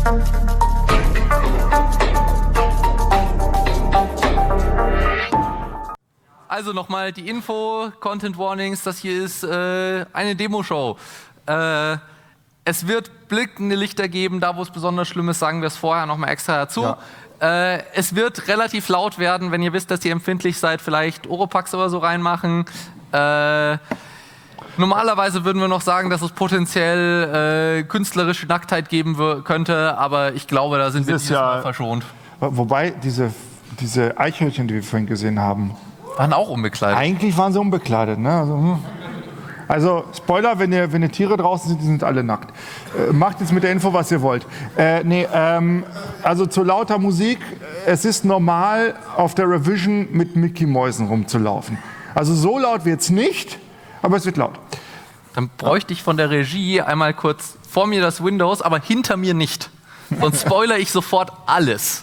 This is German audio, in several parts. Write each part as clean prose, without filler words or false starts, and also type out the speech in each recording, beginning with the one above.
Also nochmal die Info, Content Warnings, das hier ist eine Demo-Show. Es wird blinkende Lichter geben, da wo es besonders schlimm ist, sagen wir es vorher nochmal extra dazu. Ja. Es wird relativ laut werden, wenn ihr wisst, dass ihr empfindlich seid, vielleicht Oropax oder so reinmachen. Normalerweise würden wir noch sagen, dass es potenziell künstlerische Nacktheit geben könnte, aber ich glaube, da sind wir dieses Mal verschont. Wobei diese Eichhörnchen, die wir vorhin gesehen haben, waren auch unbekleidet. Eigentlich waren sie unbekleidet, ne? Also Spoiler, wenn ihr Tiere draußen sind, die sind alle nackt. Macht jetzt mit der Info, was ihr wollt. Also zu lauter Musik, es ist normal, auf der Revision mit Mickey-Mäusen rumzulaufen. Also so laut wird es nicht, aber es wird laut. Dann bräuchte ich von der Regie einmal kurz vor mir das Windows, aber hinter mir nicht. Sonst spoilere ich sofort alles.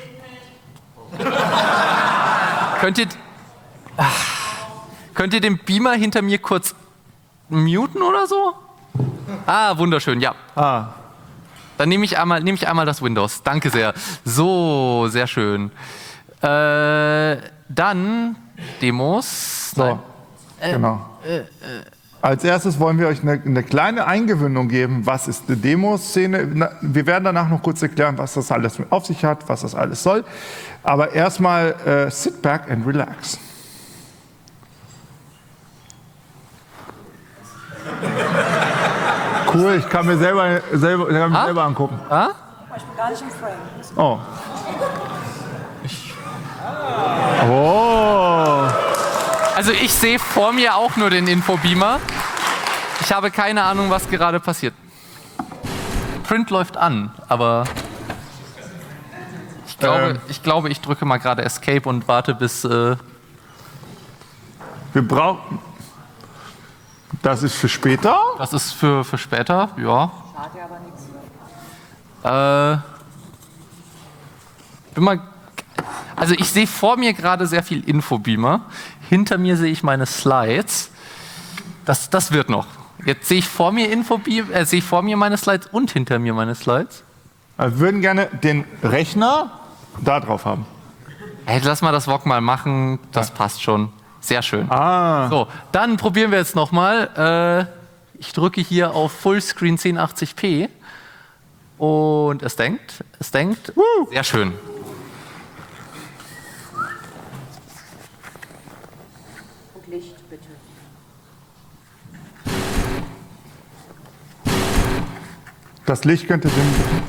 Könnt ihr den Beamer hinter mir kurz muten oder so? Ah, wunderschön, ja. Dann nehme ich einmal das Windows. Danke sehr. So, sehr schön. Dann Demos. So, genau. Als erstes wollen wir euch eine kleine Eingewöhnung geben, was ist eine Demoszene. Wir werden danach noch kurz erklären, was das alles auf sich hat, was das alles soll. Aber erstmal sit back and relax. Cool, ich kann mir selber angucken. Ich bin gar nicht im Frame. Oh. Oh. Also ich sehe vor mir auch nur den Infobeamer. Ich habe keine Ahnung, was gerade passiert. Print läuft an, aber ich glaube, ich drücke mal gerade Escape und warte bis... Wir brauchen... Das ist für später? Das ist für später, ja. Schade aber nichts. Also ich sehe vor mir gerade sehr viel Infobeamer. Hinter mir sehe ich meine Slides. Das wird noch. Jetzt sehe ich vor mir sehe ich vor mir meine Slides und hinter mir meine Slides. Wir würden gerne den Rechner da drauf haben. Hey, lass mal das VOG mal machen. Das passt schon. Sehr schön. So, dann probieren wir jetzt nochmal. Ich drücke hier auf Fullscreen 1080p und es denkt. Sehr schön. Und Licht, bitte. Das Licht könnte dimmen.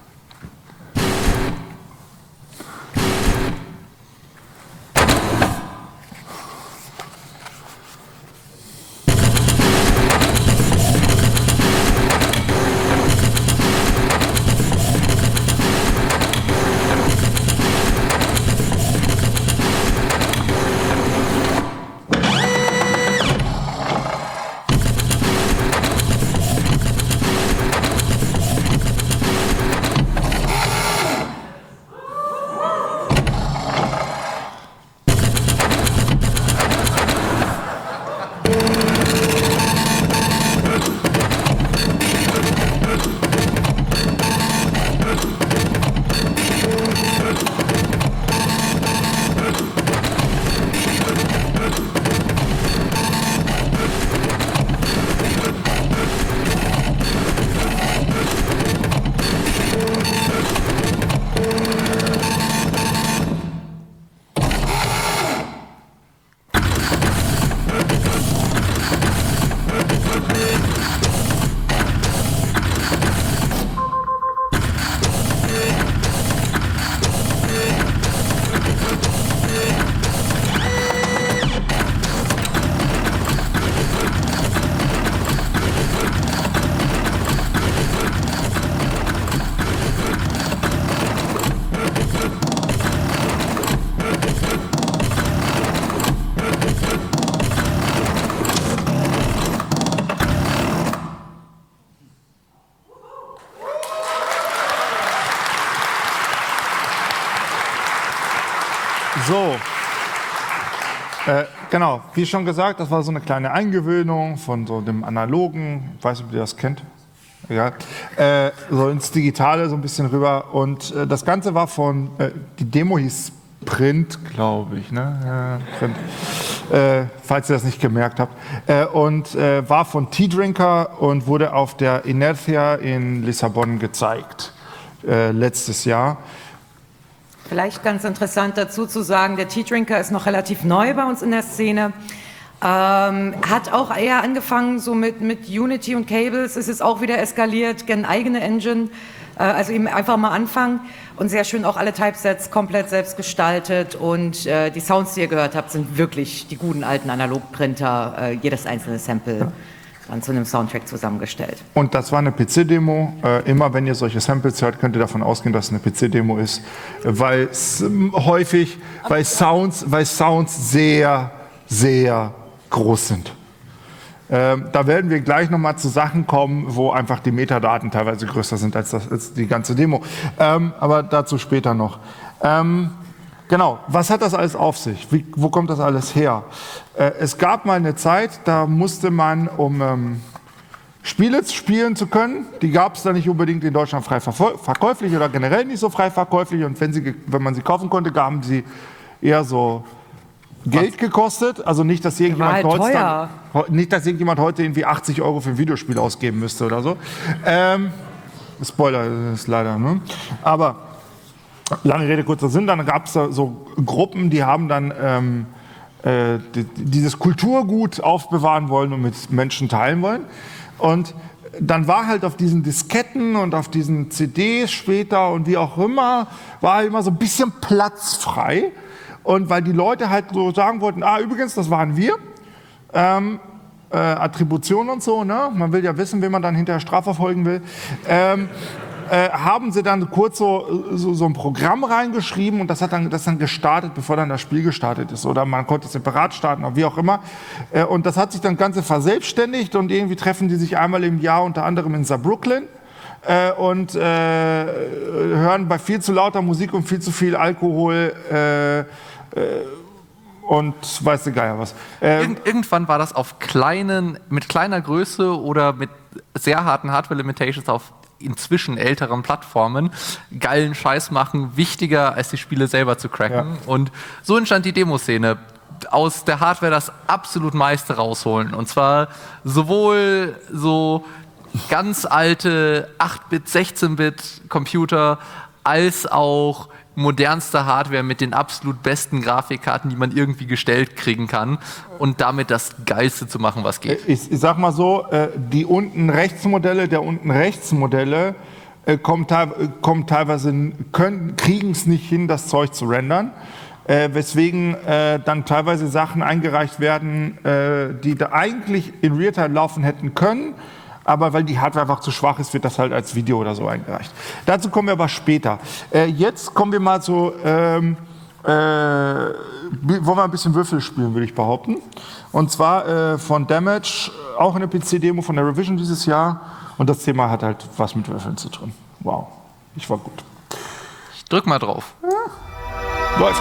So, genau, wie schon gesagt, das war so eine kleine Eingewöhnung von so dem analogen, ich weiß nicht, ob ihr das kennt, ja, so ins Digitale so ein bisschen rüber. Und das Ganze war die Demo hieß Print, glaube ich, ne? Ja, Print. Falls ihr das nicht gemerkt habt. Und war von T-Drinker und wurde auf der Inertia in Lissabon gezeigt, letztes Jahr. Vielleicht ganz interessant dazu zu sagen, der T-Drinker ist noch relativ neu bei uns in der Szene. Hat auch eher angefangen so mit Unity und Cables, es ist auch wieder eskaliert, gerne eigene Engine, also eben einfach mal anfangen und sehr schön auch alle Typesets komplett selbst gestaltet und die Sounds, die ihr gehört habt, sind wirklich die guten alten Analogprinter, jedes einzelne Sample dann zu einem Soundtrack zusammengestellt. Und das war eine PC-Demo. Immer wenn ihr solche Samples hört, könnt ihr davon ausgehen, dass es eine PC-Demo ist, weil Sounds sehr, sehr groß sind. Da werden wir gleich nochmal zu Sachen kommen, wo einfach die Metadaten teilweise größer sind als die ganze Demo. Aber dazu später noch. Genau, was hat das alles auf sich? Wo kommt das alles her? Es gab mal eine Zeit, da musste man, um Spiele spielen zu können, die gab es da nicht unbedingt in Deutschland frei verkäuflich oder generell nicht so frei verkäuflich. Und wenn man sie kaufen konnte, haben sie eher so Geld gekostet. Also nicht, dass irgendjemand heute irgendwie 80 € für ein Videospiel ausgeben müsste oder so. Spoiler ist leider, ne? Aber lange Rede, kurzer Sinn, dann gab es da so Gruppen, die haben dann dieses Kulturgut aufbewahren wollen und mit Menschen teilen wollen. Und dann war halt auf diesen Disketten und auf diesen CDs später und wie auch immer, war immer so ein bisschen Platz frei. Und weil die Leute halt so sagen wollten, übrigens, das waren wir, Attribution und so, ne? Man will ja wissen, wen man dann hinterher strafverfolgen will, haben sie dann kurz so ein Programm reingeschrieben und das dann gestartet, bevor dann das Spiel gestartet ist. Oder man konnte es separat starten, oder wie auch immer. Und das hat sich dann Ganze verselbstständigt und irgendwie treffen die sich einmal im Jahr, unter anderem in Saarbrücken. Und hören bei viel zu lauter Musik und viel zu viel Alkohol und weiß der Geier was. Irgendwann war das mit kleiner Größe oder mit sehr harten Hardware-Limitations auf inzwischen älteren Plattformen geilen Scheiß machen, wichtiger als die Spiele selber zu cracken. Ja. Und so entstand die Demoszene. Aus der Hardware das absolut meiste rausholen. Und zwar sowohl so ganz alte 8-Bit, 16-Bit Computer als auch modernste Hardware mit den absolut besten Grafikkarten, die man irgendwie gestellt kriegen kann und damit das Geilste zu machen, was geht. Ich sag mal so, die unten rechts Modelle kriegen es nicht hin, das Zeug zu rendern. Weswegen dann teilweise Sachen eingereicht werden, die da eigentlich in Realtime laufen hätten können, aber weil die Hardware einfach zu schwach ist, wird das halt als Video oder so eingereicht. Dazu kommen wir aber später. Jetzt kommen wir mal zu, wollen wir ein bisschen Würfel spielen, würde ich behaupten. Und zwar von Damage, auch eine PC-Demo von der Revision dieses Jahr. Und das Thema hat halt was mit Würfeln zu tun. Wow, ich war gut. Ich drück mal drauf. Ja. Läuft.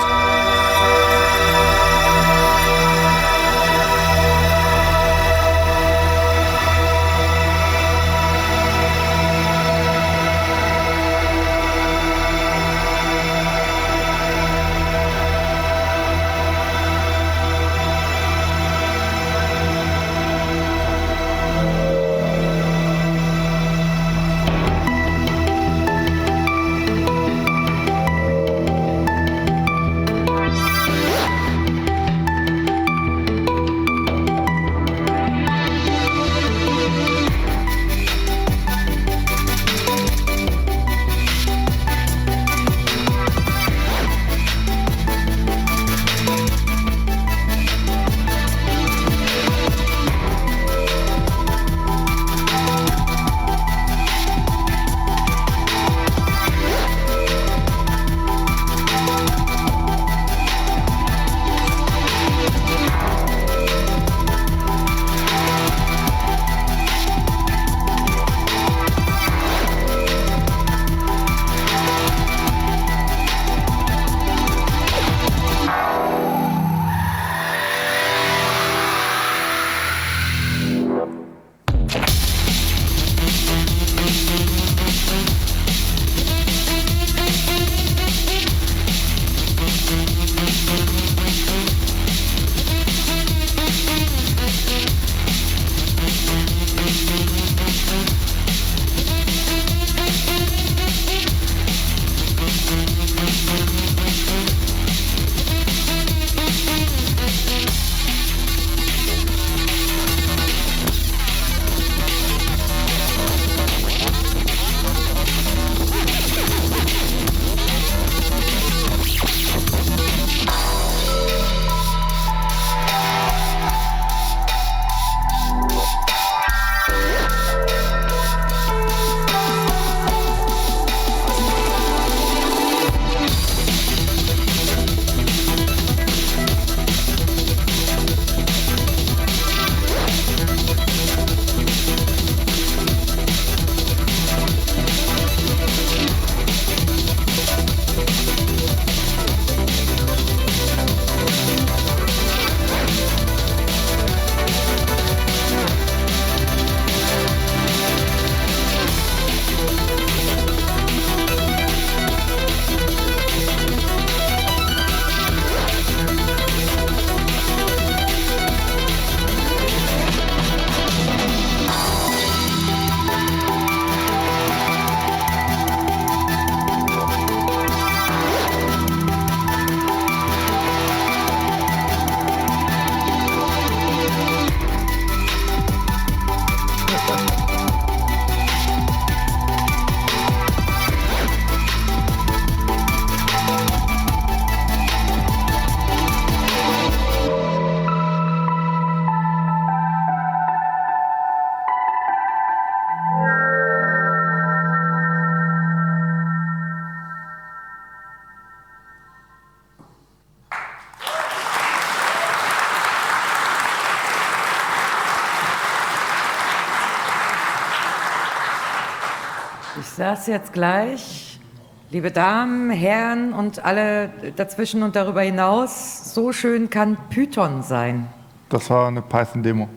Ich sag's jetzt gleich. Liebe Damen, Herren und alle dazwischen und darüber hinaus, so schön kann Python sein. Das war eine Python-Demo.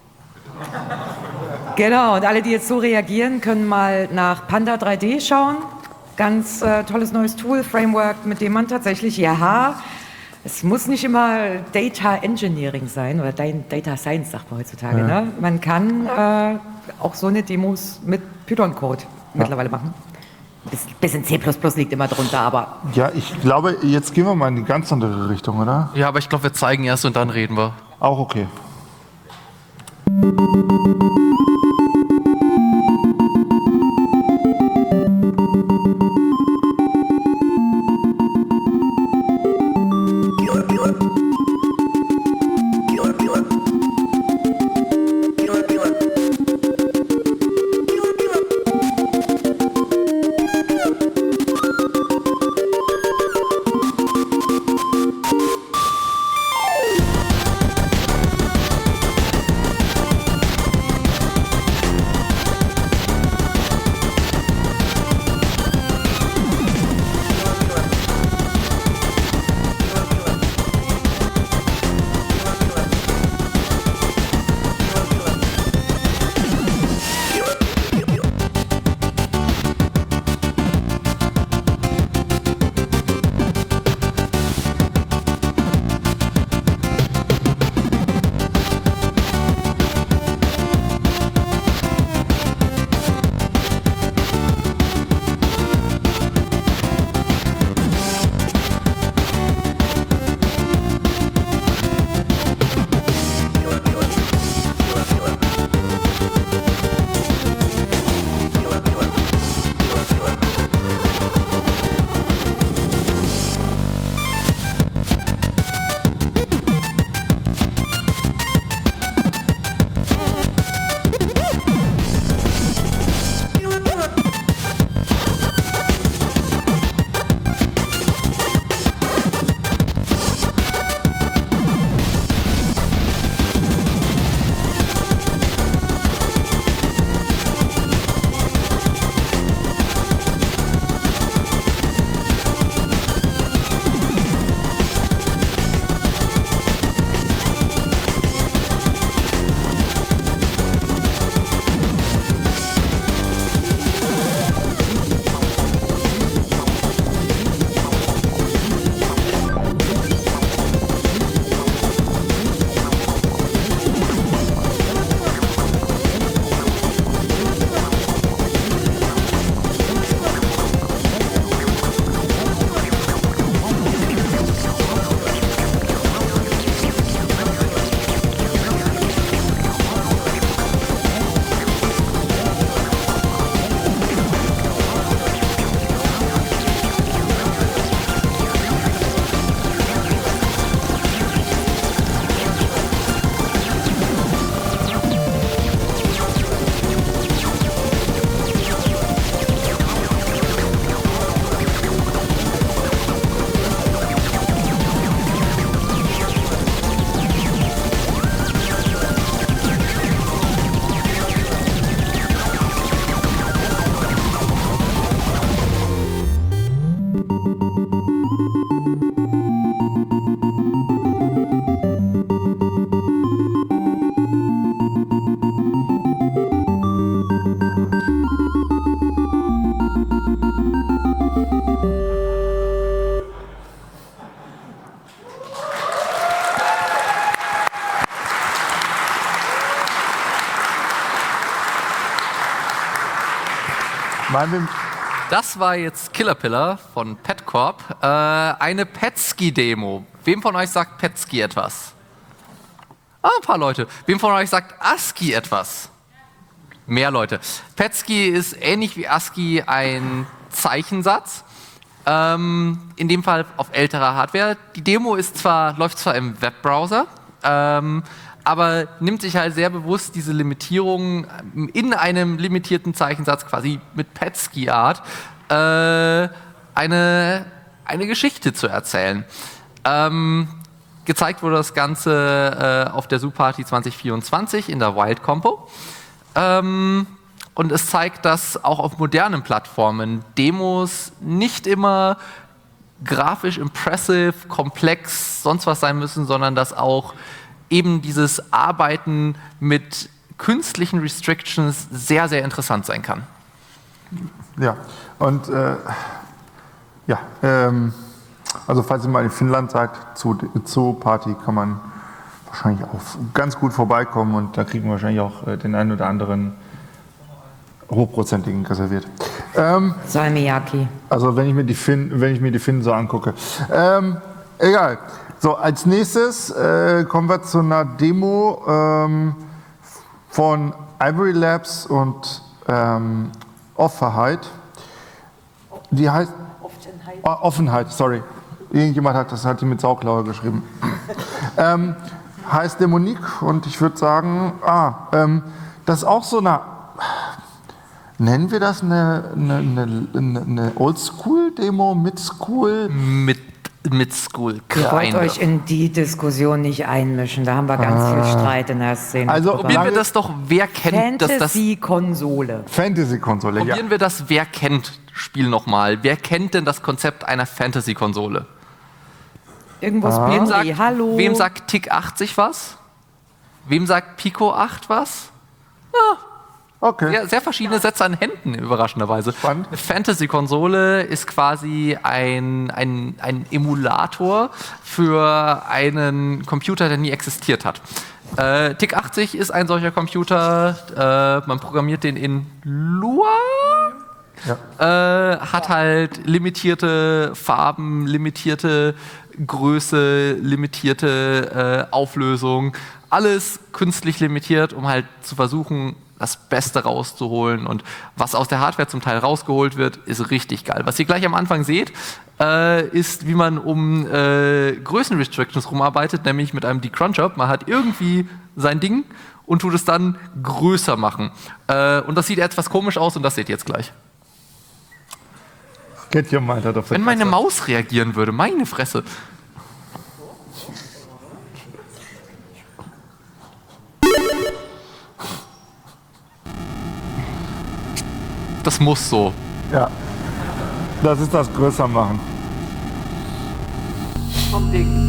Genau, und alle, die jetzt so reagieren, können mal nach Panda 3D schauen. Ganz tolles neues Tool, Framework, mit dem man tatsächlich, es muss nicht immer Data Engineering sein oder Data Science, sagt man heutzutage. Ja. Ne? Man kann auch so eine Demos mit Python-Code mittlerweile machen. Bisschen C++ liegt immer drunter, aber Ja, ich glaube, jetzt gehen wir mal in die ganz andere Richtung, oder? Ja, aber ich glaube, wir zeigen erst und dann reden wir. Auch okay. Das war jetzt Killer Pillar von Petcorp. Eine Petski-Demo. Wem von euch sagt Petski etwas? Ah, ein paar Leute. Wem von euch sagt ASCII etwas? Mehr Leute. Petski ist ähnlich wie ASCII ein Zeichensatz. In dem Fall auf älterer Hardware. Die Demo läuft zwar im Webbrowser, aber nimmt sich halt sehr bewusst diese Limitierung in einem limitierten Zeichensatz, quasi mit Petski-Art, eine Geschichte zu erzählen. Gezeigt wurde das Ganze auf der Zoo Party 2024 in der Wild Compo. und es zeigt, dass auch auf modernen Plattformen Demos nicht immer grafisch impressive, komplex, sonst was sein müssen, sondern dass auch eben dieses Arbeiten mit künstlichen Restrictions sehr, sehr interessant sein kann. Ja, und also falls ihr mal in Finnland seid, zur Party kann man wahrscheinlich auch ganz gut vorbeikommen und da kriegen wir wahrscheinlich auch den einen oder anderen hochprozentigen reserviert. Salmiakki. Also wenn ich mir die Finnen so angucke. Egal. So, als nächstes kommen wir zu einer Demo von Ivory Labs und Offenheit. Die heißt Offenheit, sorry. Irgendjemand hat die mit Sauklaue geschrieben. Heißt Dämonik und ich würde sagen, das ist auch so eine, nennen wir das eine Oldschool-Demo, Mid-School? Mid-School, Ich wollte euch in die Diskussion nicht einmischen, da haben wir ganz viel Streit in der Szene. Also Probieren wir das doch, wer kennt das? Fantasy-Konsole. Fantasy-Konsole, ja. Probieren wir das, wer kennt Spiel nochmal. Wer kennt denn das Konzept einer Fantasy-Konsole? Irgendwo ist Wem Bindi, hallo. wem sagt TIC 80 was? Wem sagt Pico 8 was? Okay. Sehr, sehr verschiedene Sätze an Händen, überraschenderweise. Spannend. Fantasy-Konsole ist quasi ein Emulator für einen Computer, der nie existiert hat. TIC 80 ist ein solcher Computer. Man programmiert den in Lua. Ja. Hat halt limitierte Farben, limitierte Größe, limitierte Auflösung. Alles künstlich limitiert, um halt zu versuchen, das Beste rauszuholen. Und was aus der Hardware zum Teil rausgeholt wird, ist richtig geil. Was ihr gleich am Anfang seht, ist, wie man um Größenrestrictions rumarbeitet, nämlich mit einem Decruncher. Man hat irgendwie sein Ding und tut es dann größer machen. Und das sieht etwas komisch aus und das seht ihr jetzt gleich. Get your mind out of the Wenn meine castle. Maus reagieren würde, meine Fresse. Das muss so. Ja. Das ist das größer machen. Vom Ding.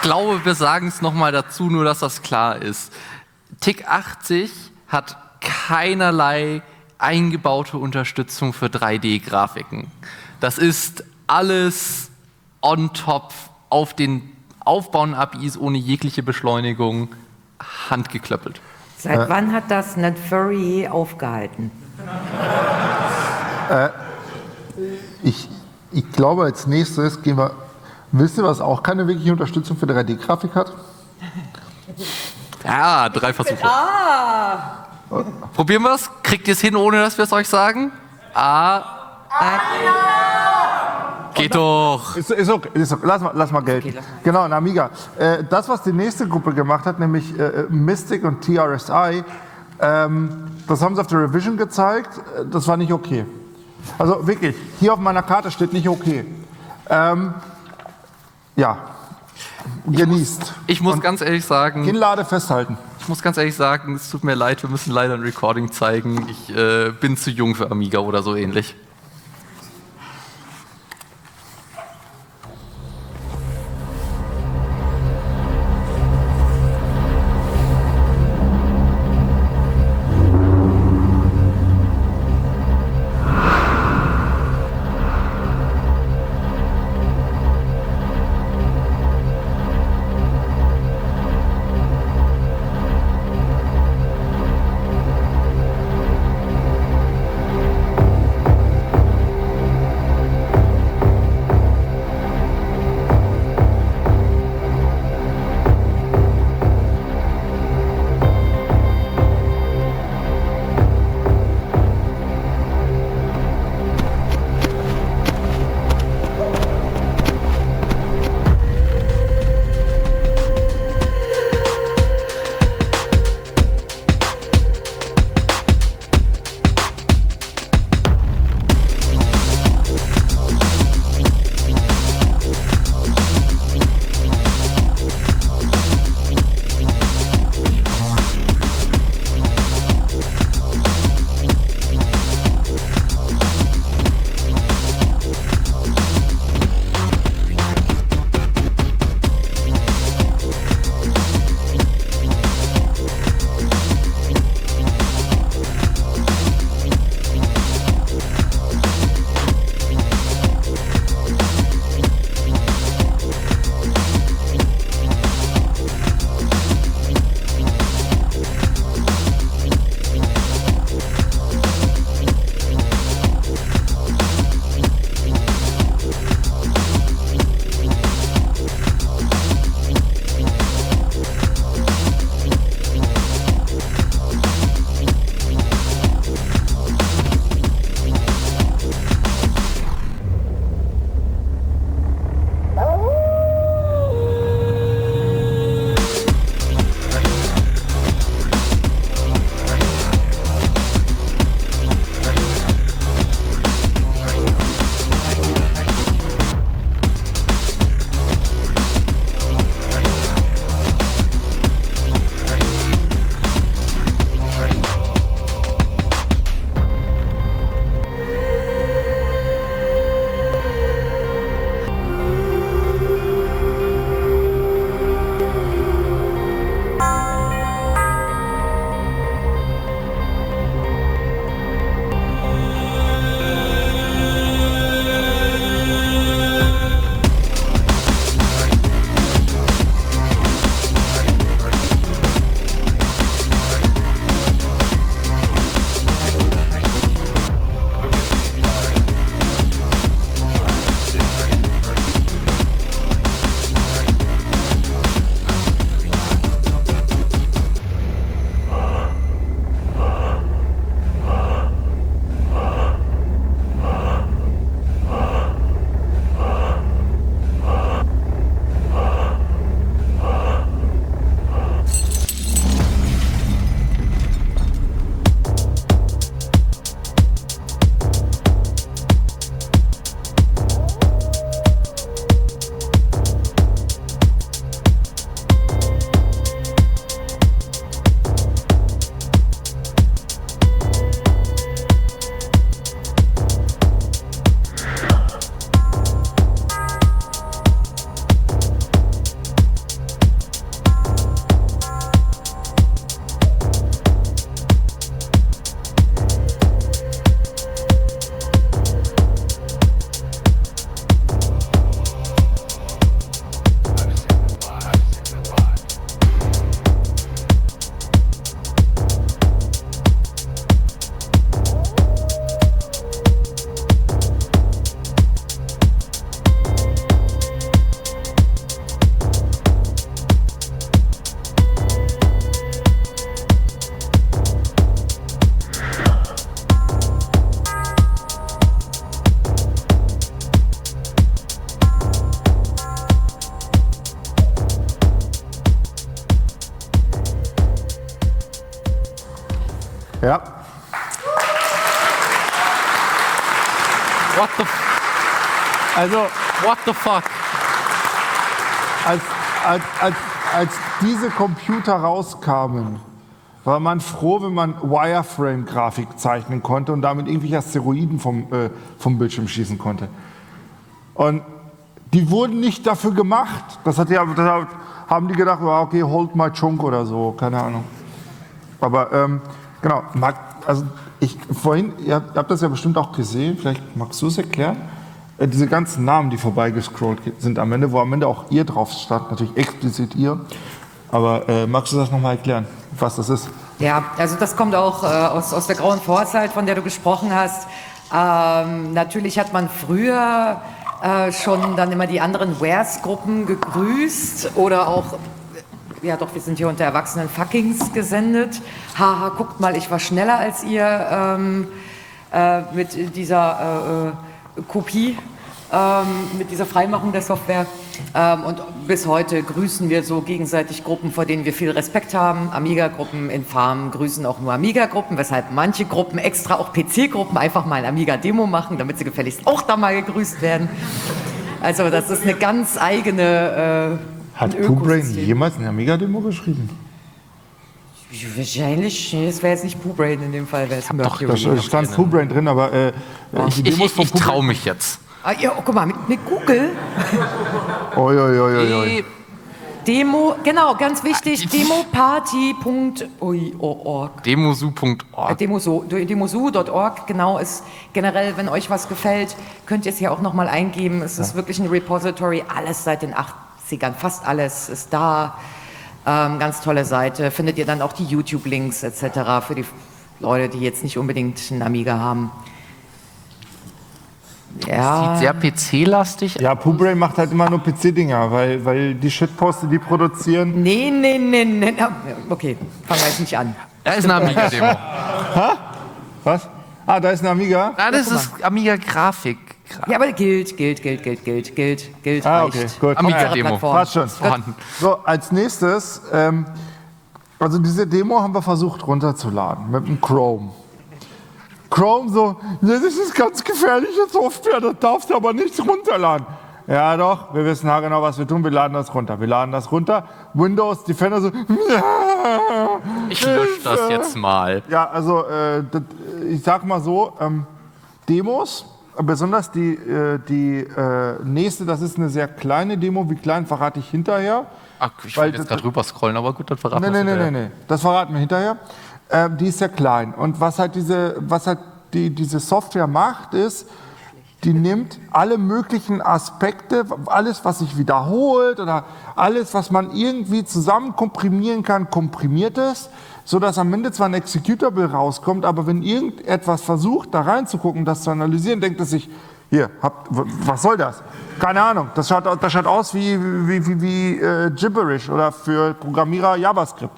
glaube, wir sagen es nochmal dazu, nur dass das klar ist. TIC 80 hat keinerlei eingebaute Unterstützung für 3D-Grafiken. Das ist alles on top auf den aufbauenden APIs ohne jegliche Beschleunigung handgeklöppelt. Seit wann hat das Netfurry aufgehalten? Ich glaube, als nächstes gehen wir. Wisst ihr, was auch keine wirkliche Unterstützung für 3D-Grafik hat? Ja, 3 Versuche. Probieren wir es? Kriegt ihr es hin, ohne dass wir es euch sagen? Geht doch. Ist okay. Lass mal gelten. Okay, lass mal. Genau, ein Amiga. Das, was die nächste Gruppe gemacht hat, nämlich Mystic und TRSI, das haben sie auf der Revision gezeigt. Das war nicht okay. Also wirklich, hier auf meiner Karte steht nicht okay. Ja, genießt. Ich muss ganz ehrlich sagen, Kinnlade festhalten. es tut mir leid, wir müssen leider ein Recording zeigen. Ich bin zu jung für Amiga oder so ähnlich. Ja. Also, What the fuck? als diese Computer rauskamen, war man froh, wenn man Wireframe-Grafik zeichnen konnte und damit irgendwelche Asteroiden vom Bildschirm schießen konnte. Und die wurden nicht dafür gemacht. Das haben die gedacht, okay, hold my chunk oder so, keine Ahnung. Aber genau, ihr habt das ja bestimmt auch gesehen, vielleicht magst du es erklären? Diese ganzen Namen, die vorbeigescrollt sind am Ende, wo am Ende auch ihr drauf stand, natürlich explizit ihr. Aber magst du das nochmal erklären, was das ist? Ja, also das kommt auch aus der grauen Vorzeit, von der du gesprochen hast. Natürlich hat man früher schon dann immer die anderen Wares-Gruppen gegrüßt oder auch, ja doch, wir sind hier unter Erwachsenen, Fuckings gesendet. Haha, guckt mal, ich war schneller als ihr mit dieser Kopie, mit dieser Freimachung der Software. Und bis heute grüßen wir so gegenseitig Gruppen, vor denen wir viel Respekt haben. Amiga-Gruppen in Farm grüßen auch nur Amiga-Gruppen, weshalb manche Gruppen extra auch PC-Gruppen einfach mal ein Amiga-Demo machen, damit sie gefälligst auch da mal gegrüßt werden. Also das ist eine ganz eigene Hat PooBrain jemals eine Amiga-Demo geschrieben? Wahrscheinlich, das wäre jetzt nicht PooBrain in dem Fall, wäre es Mercury. Da stand PooBrain drin, aber Ich traue mich jetzt. Ah, ja, guck mal, mit Google. Oi. Demo, genau, ganz wichtig, demoparty.org. Demosu.org. Demosu.org, genau, ist generell, wenn euch was gefällt, könnt ihr es hier auch nochmal eingeben. Es ist wirklich ein Repository, alles seit den 80ern, fast alles ist da. Ganz tolle Seite, findet ihr dann auch die YouTube-Links etc. für die Leute, die jetzt nicht unbedingt einen Amiga haben. Ja. Sieht sehr PC-lastig. Ja, PooBrain macht halt immer nur PC-Dinger, weil die Shitposts, die produzieren. Nee. Okay, fangen wir jetzt nicht an. Da ist eine Amiga-Demo. Was? Ah, da ist eine Amiga? Ja, das ist Amiga-Grafik. Ja, aber gilt. Ah, okay, reicht. gut. Amiga-Demo. Passt schon. Vorhanden. So, als nächstes, also diese Demo haben wir versucht runterzuladen mit dem Chrome. Chrome so, ja, das ist ganz gefährliche Software, das darfst du aber nicht runterladen. Ja doch, wir wissen genau, was wir tun, wir laden das runter. Windows Defender so, Ich lösche das jetzt mal. Ja, also ich sag mal so, Demos, besonders die nächste, das ist eine sehr kleine Demo. Wie klein verrate ich hinterher? Ach, ich wollte jetzt gerade rüber scrollen, aber gut, dann verraten wir es hinterher. Nee, das verraten wir hinterher. Die ist sehr klein. Und was diese Software macht, ist, die nimmt alle möglichen Aspekte, alles, was sich wiederholt oder alles, was man irgendwie zusammen komprimieren kann, komprimiert es, sodass am Ende zwar ein Executable rauskommt, aber wenn irgendetwas versucht, da reinzugucken, das zu analysieren, denkt es sich, was soll das? Keine Ahnung, das schaut aus wie Gibberish oder für Programmierer JavaScript.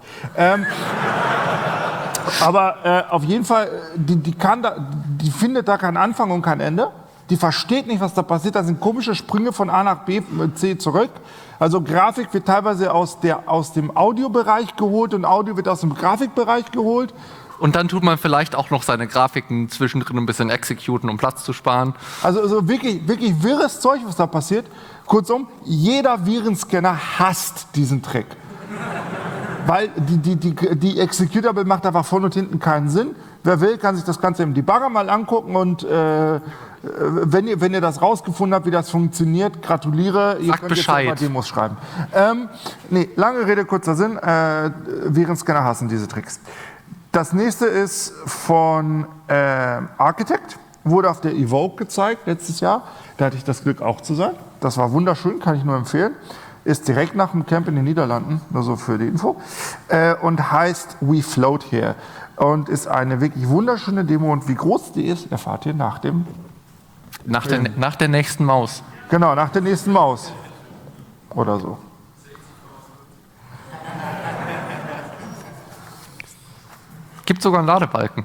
Aber auf jeden Fall, die findet da keinen Anfang und kein Ende. Die versteht nicht, was da passiert. Da sind komische Sprünge von A nach B, C zurück. Also Grafik wird teilweise aus dem Audiobereich geholt und Audio wird aus dem Grafikbereich geholt. Und dann tut man vielleicht auch noch seine Grafiken zwischendrin ein bisschen executen, um Platz zu sparen. Also wirklich wirres Zeug, was da passiert. Kurzum, jeder Virenscanner hasst diesen Trick. Weil die Executable macht einfach vorne und hinten keinen Sinn. Wer will, kann sich das Ganze im Debugger mal angucken und wenn ihr das rausgefunden habt, wie das funktioniert, gratuliere. Ihr könnt Bescheid. Jetzt mal Demos schreiben. Lange Rede, kurzer Sinn. Virenscanner hassen diese Tricks. Das nächste ist von Architect. Wurde auf der Evoke gezeigt letztes Jahr. Da hatte ich das Glück auch zu sein. Das war wunderschön, kann ich nur empfehlen. Ist direkt nach dem Camp in den Niederlanden, nur so für die Info, und heißt We Float Here und ist eine wirklich wunderschöne Demo und wie groß die ist, erfahrt ihr nach der nächsten Maus. Genau, nach der nächsten Maus oder so. Gibt sogar einen Ladebalken.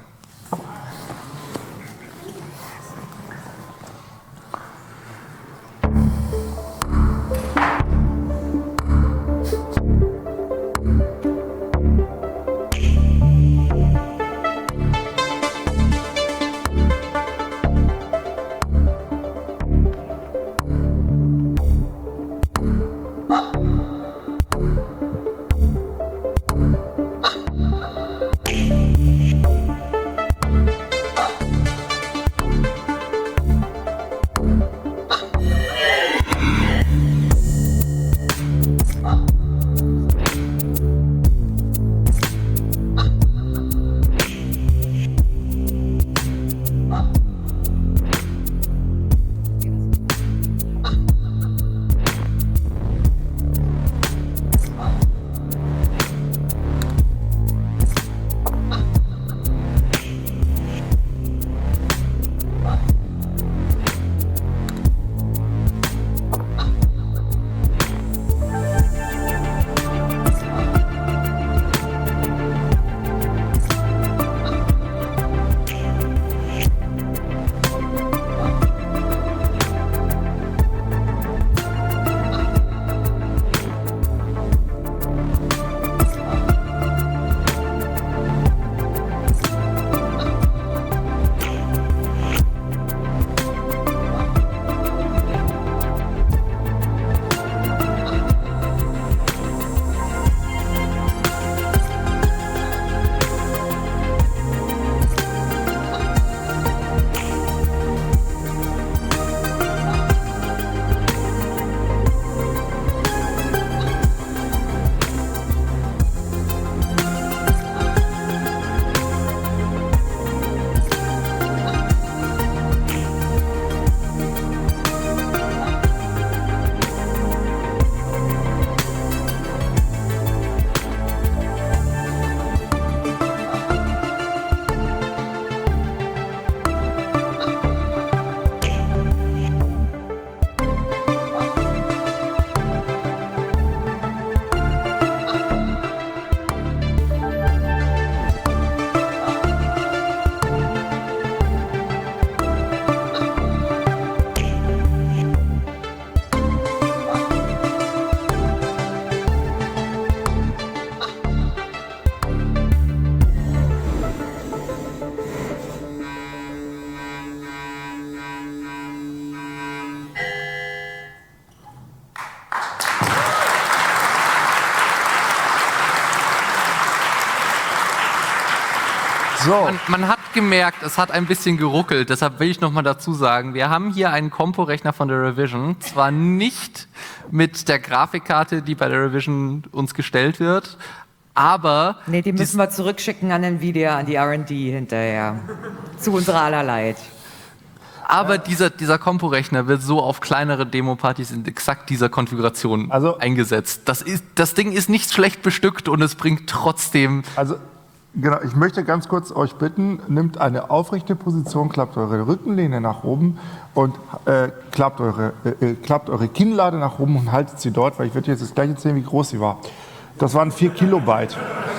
So. Man hat gemerkt, es hat ein bisschen geruckelt. Deshalb will ich noch mal dazu sagen, wir haben hier einen Kompo-Rechner von der Revision. Zwar nicht mit der Grafikkarte, die bei der Revision uns gestellt wird, aber Nee, die müssen wir zurückschicken an Nvidia, an die R&D hinterher. Zu unserer aller Leid. Aber dieser Kompo-Rechner wird so auf kleinere Demo-Partys in exakt dieser Konfiguration eingesetzt. Das Ding ist nicht schlecht bestückt und es bringt trotzdem... Also, genau, ich möchte ganz kurz euch bitten, nehmt eine aufrechte Position, klappt eure Rückenlehne nach oben und klappt eure Kinnlade nach oben und haltet sie dort, weil ich werde jetzt das gleiche erzählen, wie groß sie war. Das waren 4 Kilobyte.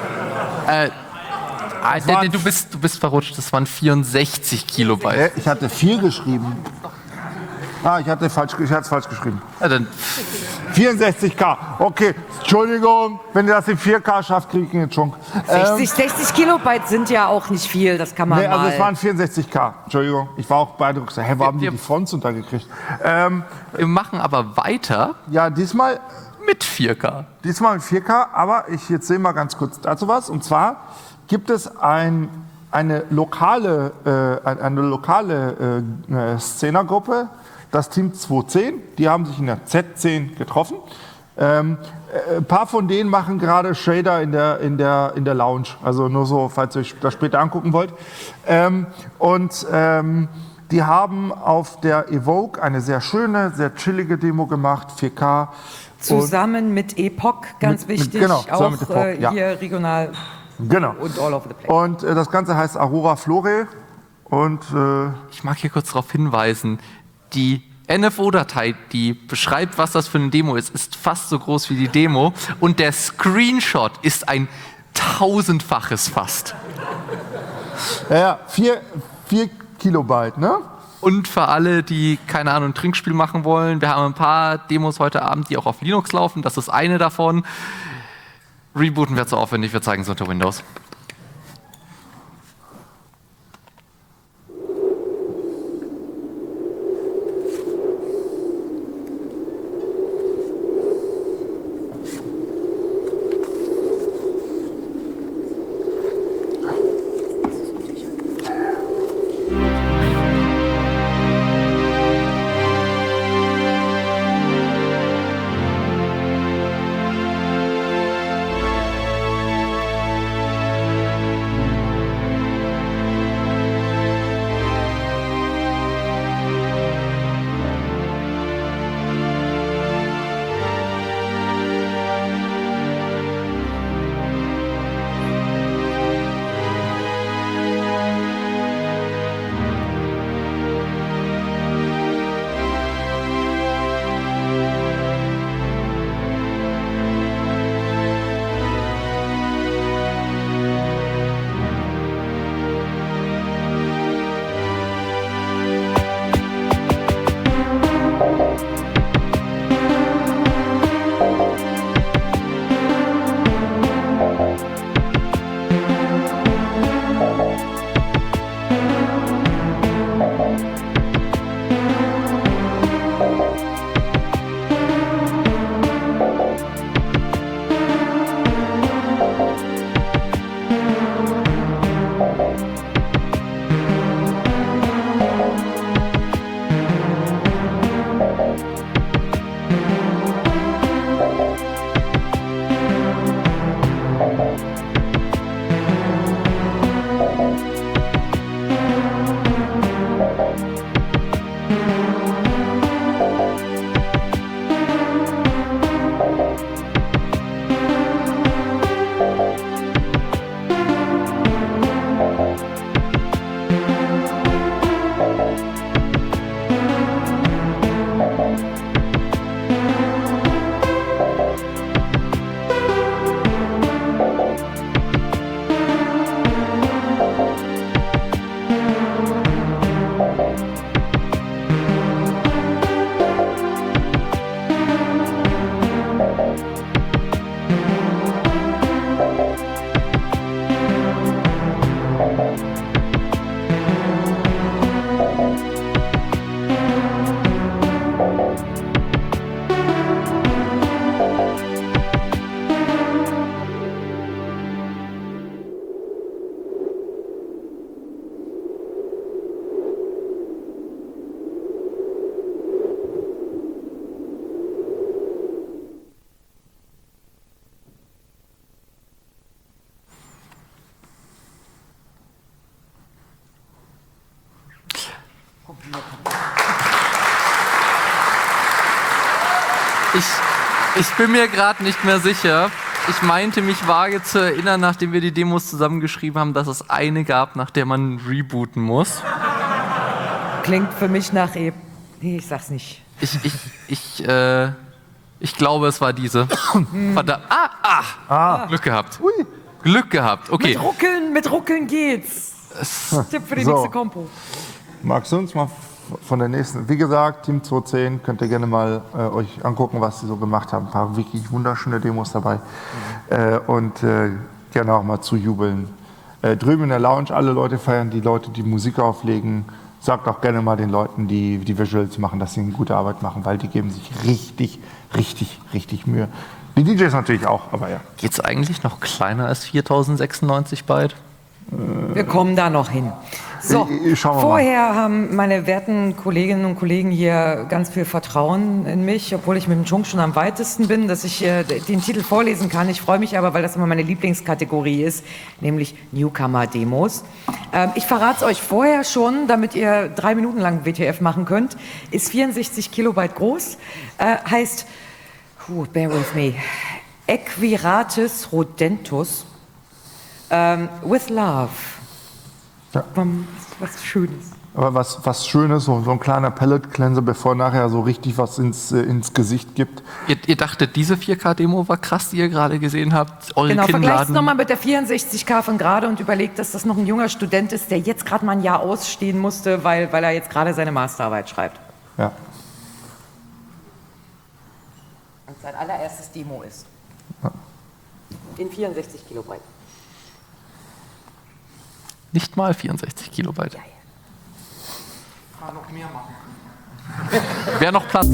Du bist verrutscht, das waren 64 Kilobyte. Ich hatte 4 geschrieben. Ich hatte es falsch geschrieben. Ja, dann 64K. Okay, Entschuldigung, wenn ihr das in 4K schafft, kriege ich einen Schunk. 60 Kilobyte sind ja auch nicht viel, das kann man mal... Also es waren 64K. Entschuldigung, ich war auch beeindruckt. Hä, wo haben die Fonts untergekriegt? Wir machen aber weiter. Ja, diesmal mit 4K. Diesmal mit 4K, aber ich erzähle mal ganz kurz dazu was. Und zwar gibt es eine lokale Szenergruppe, das Team 210, die haben sich in der Z10 getroffen. Ein paar von denen machen gerade Shader in der Lounge, also nur so, falls ihr euch das später angucken wollt. Die haben auf der Evoke eine sehr schöne, sehr chillige Demo gemacht, 4K. Zusammen mit Epoch, ganz wichtig, genau, auch mit Epoch, ja. Hier regional genau. und all over the place. Und das Ganze heißt Aurora Flore. Und ich mag hier kurz darauf hinweisen, die NFO-Datei, die beschreibt, was das für eine Demo ist fast so groß wie die Demo. Und der Screenshot ist ein 1000-faches fast. Ja, 4 Kilobyte, ne? Und für alle, die, keine Ahnung, ein Trinkspiel machen wollen, wir haben ein paar Demos heute Abend, die auch auf Linux laufen. Das ist eine davon. Rebooten wir zu aufwendig, wir zeigen es unter Windows. Ich bin mir gerade nicht mehr sicher. Ich meinte, mich vage zu erinnern, nachdem wir die Demos zusammengeschrieben haben, dass es eine gab, nach der man rebooten muss. Klingt für mich nach eben. Nee, ich sag's nicht. Ich glaube, es war diese. Verdammt. Glück gehabt. Ui. Glück gehabt. Okay. Mit Ruckeln geht's. Tipp für die So. nächste Kompo. Magst du uns mal von der nächsten, wie gesagt, Team 210, könnt ihr gerne mal euch angucken, was sie so gemacht haben. Ein paar wirklich wunderschöne Demos dabei. Und gerne auch mal zujubeln. Drüben in der Lounge, alle Leute feiern, die Leute, die Musik auflegen. Sagt auch gerne mal den Leuten, die die Visuals machen, dass sie eine gute Arbeit machen, weil die geben sich richtig Mühe. Die DJs natürlich auch, aber ja. Geht's eigentlich noch kleiner als 4096 Byte? Wir kommen da noch hin. So, Schauen wir vorher haben meine werten Kolleginnen und Kollegen hier ganz viel Vertrauen in mich, obwohl ich mit dem Chung schon am weitesten bin, dass ich den Titel vorlesen kann. Ich freue mich aber, weil das immer meine Lieblingskategorie ist, nämlich Newcomer-Demos. Ich verrate es euch vorher schon, damit ihr 3 Minuten lang WTF machen könnt. Ist 64 Kilobyte groß, heißt, bear with me, Equiratus rodentus with love. Ja. Was Schönes. Aber was Schönes, so ein kleiner Palette-Cleanser, bevor nachher so richtig was ins Gesicht gibt. Ihr dachtet, diese 4K-Demo war krass, die ihr gerade gesehen habt? Eure Genau, vergleicht es Kinnladen. nochmal mit der 64K von gerade und überlegt, dass das noch ein junger Student ist, der jetzt gerade mal ein Jahr ausstehen musste, weil er jetzt gerade seine Masterarbeit schreibt. Ja. Und sein allererstes Demo ist. In 64 Kilobyte. Nicht mal 64 Kilobyte. Kann noch mehr machen. Wäre noch Platz.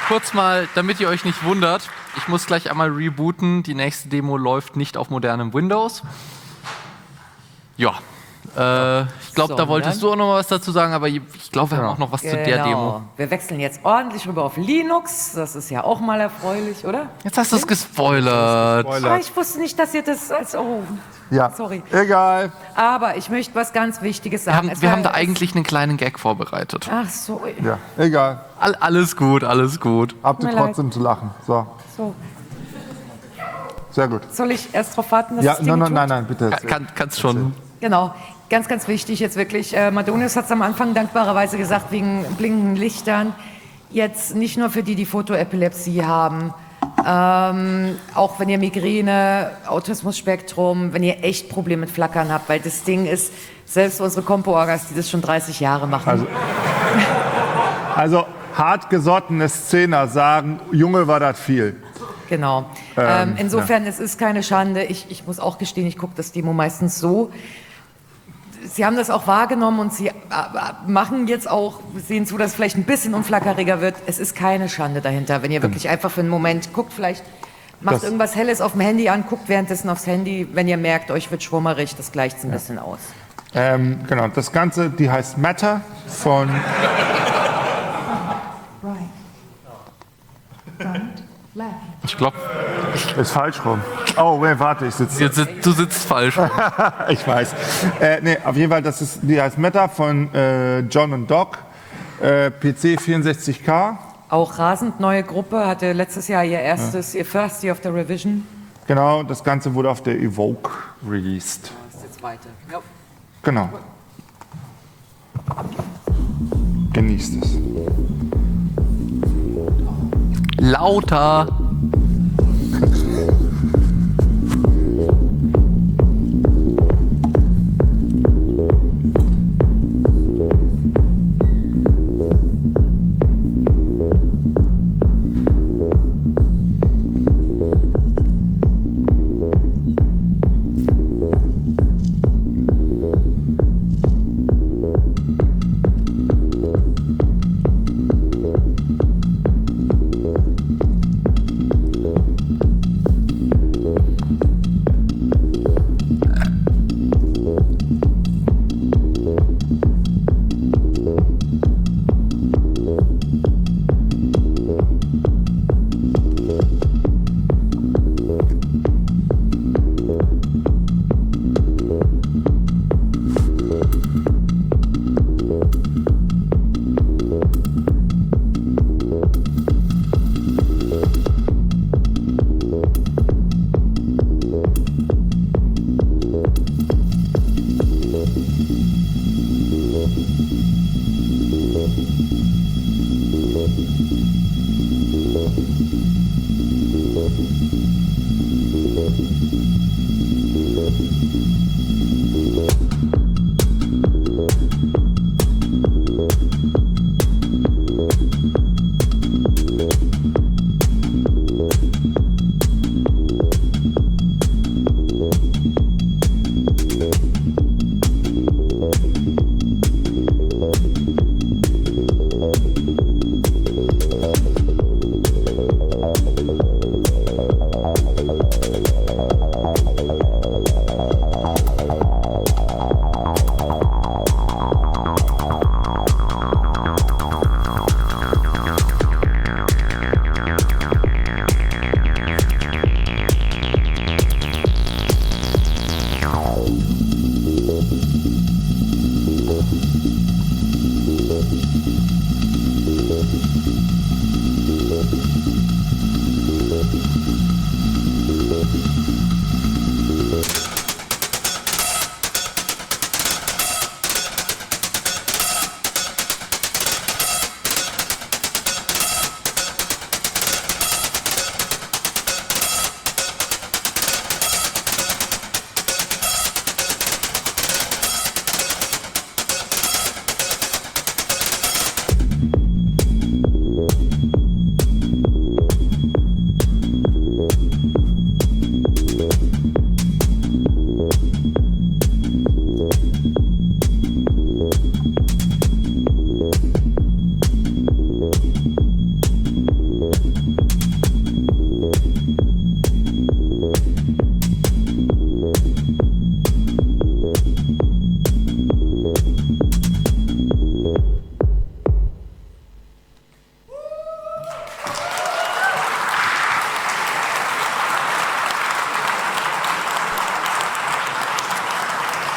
kurz mal, damit ihr euch nicht wundert, ich muss gleich einmal rebooten. Die nächste Demo läuft nicht auf modernem Windows. Ja, ich glaube, da wolltest du auch noch mal was dazu sagen, aber ich glaube, wir haben auch noch was zu der Demo. Wir wechseln jetzt ordentlich rüber auf Linux. Das ist ja auch mal erfreulich, oder? Jetzt hast du es gespoilert. Aber ich wusste nicht, dass ihr das als... Oh, Ja, sorry. egal. Aber ich möchte was ganz Wichtiges sagen. Wir haben da eigentlich einen kleinen Gag vorbereitet. Ach so. Ja, egal. Alles gut, alles gut. Habt ihr Tut mir trotzdem zu lachen. So, so. sehr gut. Soll ich erst darauf warten, dass Ja, das Ding tut? nein, bitte. Kannst schon. Genau. Ganz, ganz wichtig jetzt wirklich. Madonius hat es am Anfang dankbarerweise gesagt, wegen blinkenden Lichtern. Jetzt nicht nur für die, die Photoepilepsie haben, auch wenn ihr Migräne, Autismus-Spektrum, wenn ihr echt Probleme mit Flackern habt, weil das Ding ist, selbst unsere Compo-Orgas, die das schon 30 Jahre machen. Also hartgesottene Szenen sagen, Junge, war das viel. Genau. Insofern, es ist keine Schande. Ich muss auch gestehen, ich gucke das Demo meistens so. Sie haben das auch wahrgenommen und Sie machen jetzt auch, sehen zu, dass es vielleicht ein bisschen unflackeriger wird. Es ist keine Schande dahinter. Wenn ihr wirklich einfach für einen Moment guckt, vielleicht macht irgendwas Helles auf dem Handy an, guckt währenddessen aufs Handy. Wenn ihr merkt, euch wird schwummerig, das gleicht es ein bisschen aus. Genau, das Ganze, die heißt Matter von... Ich glaube, Ist falsch rum. Oh, warte, ich sitze... du sitzt falsch. Ich weiß. Auf jeden Fall, die heißt Meta von John und Doc, PC 64K. Auch rasend neue Gruppe, hatte letztes Jahr ihr First Year of the Revision. Genau, das Ganze wurde auf der Evoke released. Das ist jetzt weiter. Ja. Genau. Genießt es. Lauter.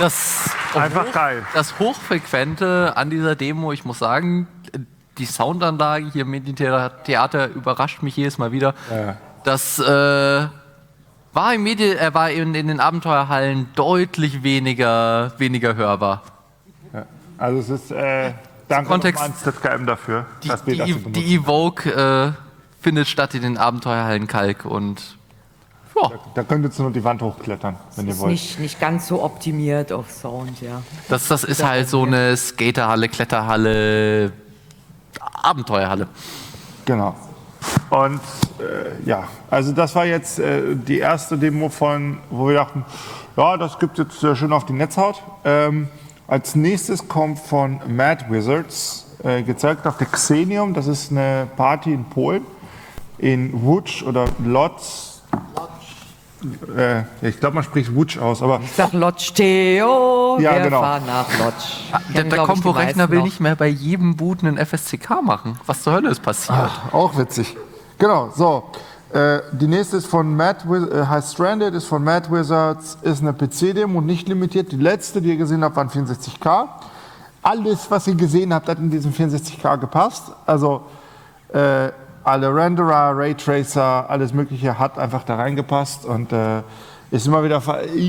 Einfach geil. Das Hochfrequente an dieser Demo, ich muss sagen, die Soundanlage hier im Medientheater überrascht mich jedes Mal wieder. Ja. Das war in den Abenteuerhallen deutlich weniger hörbar. Ja. Also es ist, danke Kontext- nochmal ans ZKM dafür, dass wir das so benutzen. Die Evoke findet statt in den Abenteuerhallen Kalk und ja, Da könnt ihr zu nur die Wand hochklettern, wenn ihr Ist wollt. nicht ganz so optimiert auf Sound, ja. das ist halt so eine Skaterhalle, Kletterhalle, Abenteuerhalle. Genau. Und ja, also das war jetzt die erste Demo wo wir dachten, ja, das gibt jetzt sehr schön auf die Netzhaut. Als nächstes kommt von Mad Wizards, gezeigt auf der Xenium. Das ist eine Party in Polen, in Łódź oder Lodz. Ich glaube, man spricht Łódź aus, aber Ich sag Lodz Theo, Ja, wir genau. fahren nach Lodz. Der Kompo-Rechner will nicht mehr bei jedem Boot einen FSCK machen. Was zur Hölle ist passiert? auch witzig. Genau, so. Die nächste ist von heißt Stranded, ist von Mad Wizards, ist eine PC-Demo, nicht limitiert. Die letzte, die ihr gesehen habt, waren 64K. Alles, was ihr gesehen habt, hat in diesem 64K gepasst. Also alle Renderer, Raytracer, alles Mögliche hat einfach da reingepasst und ist immer wieder.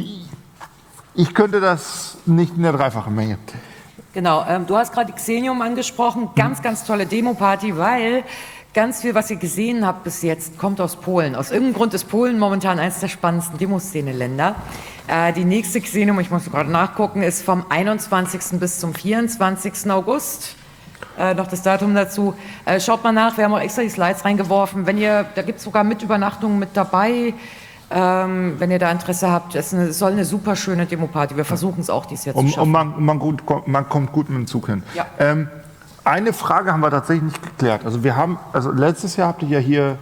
Ich könnte das nicht in der dreifachen Menge. Genau, du hast gerade die Xenium angesprochen. Ganz, ganz tolle Demo-Party, weil ganz viel, was ihr gesehen habt bis jetzt, kommt aus Polen. Aus irgendeinem Grund ist Polen momentan eines der spannendsten Demoszene-Länder. Die nächste Xenium, ich muss gerade nachgucken, ist vom 21. bis zum 24. August. Noch das Datum dazu. Schaut mal nach, wir haben auch extra die Slides reingeworfen. Da gibt es sogar mit Übernachtungen mit dabei. Wenn ihr da Interesse habt, es soll eine super schöne Demo-Party. Wir versuchen es auch dieses Jahr zu schaffen. Und man kommt gut mit dem Zug hin. Ja. Eine Frage haben wir tatsächlich nicht geklärt. Also letztes Jahr habt ihr ja hier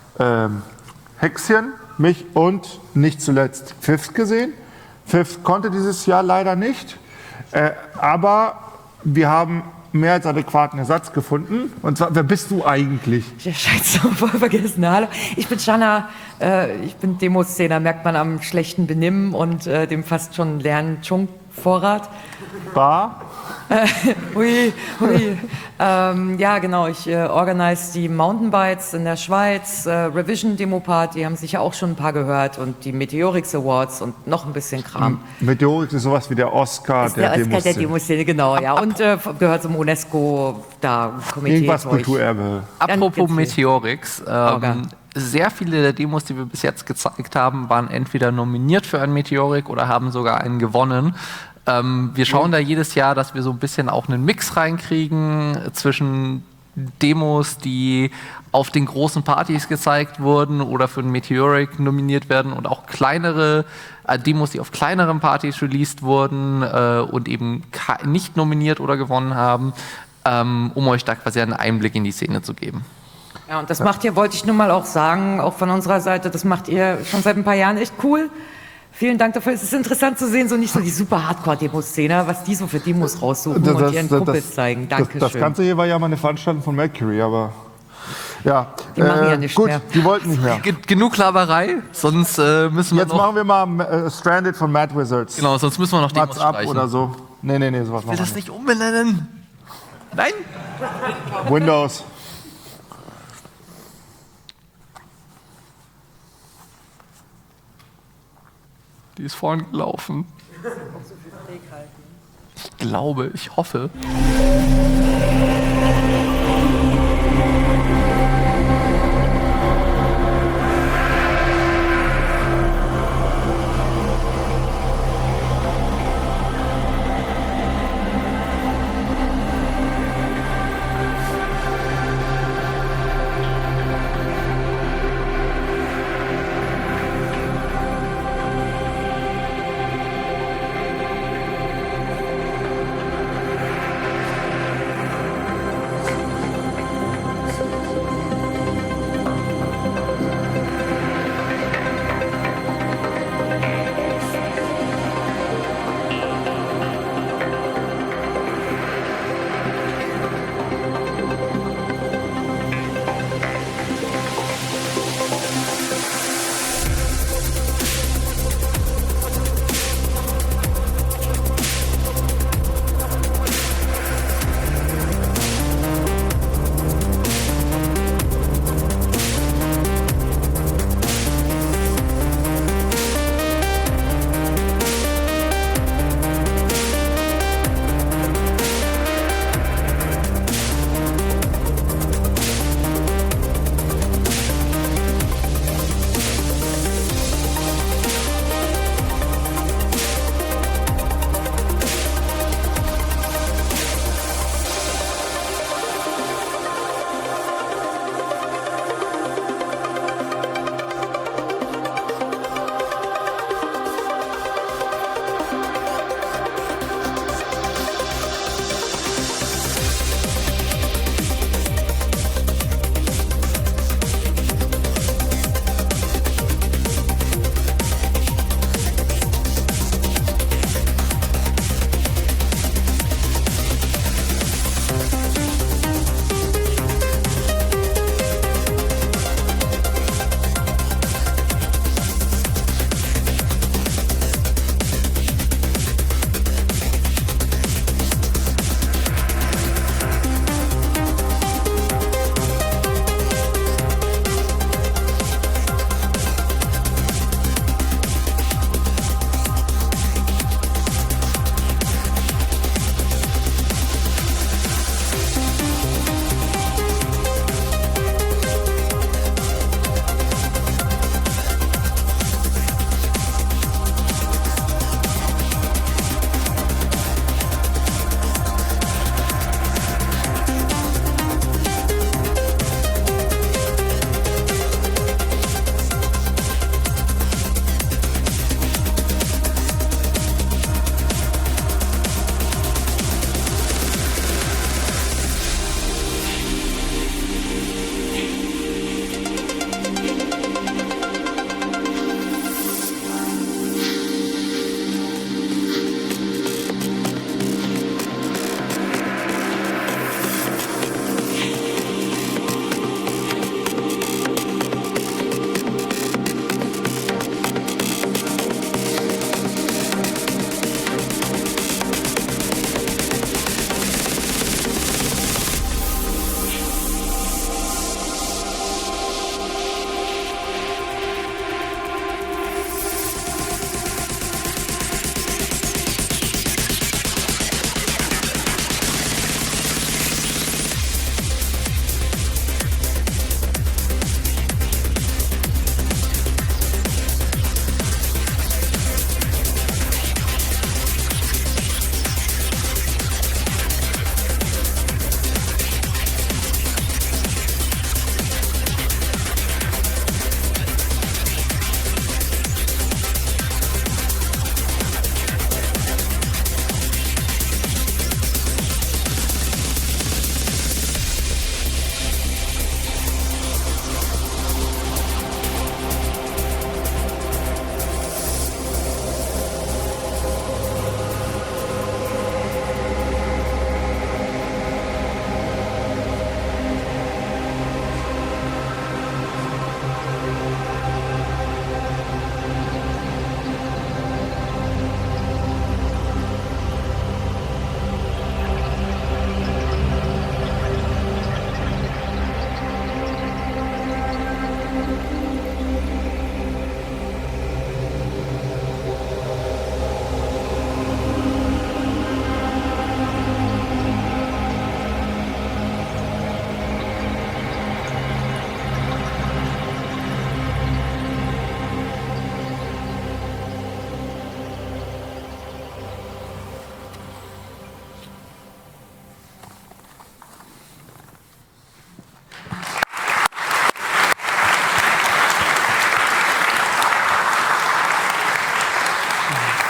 Hexchen, mich und nicht zuletzt Fifth gesehen. Fifth konnte dieses Jahr leider nicht, aber wir haben mehr als adäquaten Ersatz gefunden. Und zwar, wer bist du eigentlich? Ja, scheiße, voll vergessen. Hallo, ich bin Shanna, ich bin Demoszene, merkt man am schlechten Benimm und dem fast schon leeren Chung-Vorrat. Bar? Hui. Ja, genau, ich organise die Mountainbikes in der Schweiz, Revision Demo Party, haben sicher auch schon ein paar gehört und die Meteorix Awards und noch ein bisschen Kram. Meteorix ist sowas wie der Oscar Ist der Oscar der Demoszene, genau, ja. Und gehört zum UNESCO-Komitee. Irgendwas Kulturerbe. Apropos ganz viel. Meteorix, Orga. sehr viele der Demos, die wir bis jetzt gezeigt haben, waren entweder nominiert für einen Meteorik oder haben sogar einen gewonnen. Wir schauen da jedes Jahr, dass wir so ein bisschen auch einen Mix reinkriegen zwischen Demos, die auf den großen Partys gezeigt wurden oder für einen Meteoric nominiert werden und auch kleinere Demos, die auf kleineren Partys released wurden und eben nicht nominiert oder gewonnen haben, um euch da quasi einen Einblick in die Szene zu geben. Ja, und das macht ihr, wollte ich nun mal auch sagen, auch von unserer Seite, das macht ihr schon seit ein paar Jahren echt cool. Vielen Dank dafür. Es ist interessant zu sehen, so nicht so die super Hardcore-Demo-Szene, was die so für Demos raussuchen und ihren Kumpels zeigen. Dankeschön. Das Ganze hier war ja mal eine Veranstaltung von Mercury, aber ja. Die machen ja nicht gut, mehr. die wollten nicht mehr. Genug Laberei, sonst müssen wir Jetzt noch... machen wir mal Stranded von Mad Wizards. Genau, sonst müssen wir noch Demos Mats ab streichen. oder so. Nee, sowas Ich will machen das wir nicht umbenennen. Nein. nicht. Windows. Die ist vorhin gelaufen. Ich glaube, ich hoffe.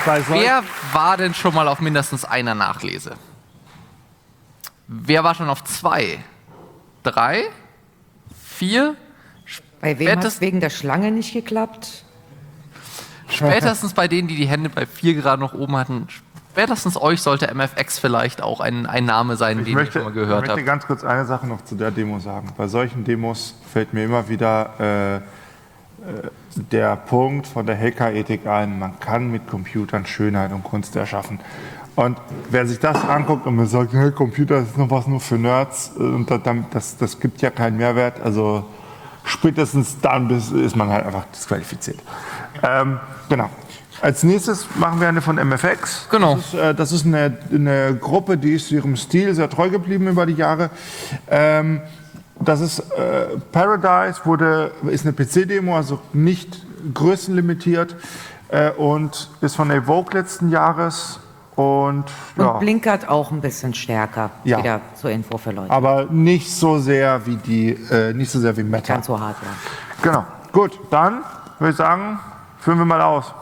Wer war denn schon mal auf mindestens einer Nachlese? Wer war schon auf 2? 3? 4? Bei wem hat es wegen der Schlange nicht geklappt? Spätestens bei denen, die die Hände bei 4 gerade noch oben hatten, spätestens euch sollte MFX vielleicht auch ein Name sein, den ihr schon mal gehört habt. Ich möchte habt. ganz kurz eine Sache noch zu der Demo sagen. Bei solchen Demos fällt mir immer wieder der Punkt von der Hackerethik ein. Man kann mit Computern Schönheit und Kunst erschaffen. Und wer sich das anguckt und mir sagt, hey, Computer ist noch was nur für Nerds und das gibt ja keinen Mehrwert, also spätestens dann ist man halt einfach disqualifiziert. Genau. Als nächstes machen wir eine von MFX. Genau. Das ist eine Gruppe, die ist ihrem Stil sehr treu geblieben über die Jahre. Das ist Paradise, ist eine PC-Demo, also nicht größenlimitiert und ist von Evoke letzten Jahres. Und blinkert auch ein bisschen stärker, Ja. wieder zur Info für Leute. aber nicht so sehr wie Meta. Ganz so hart, ja. Genau. Gut, dann würde ich sagen, führen wir mal aus.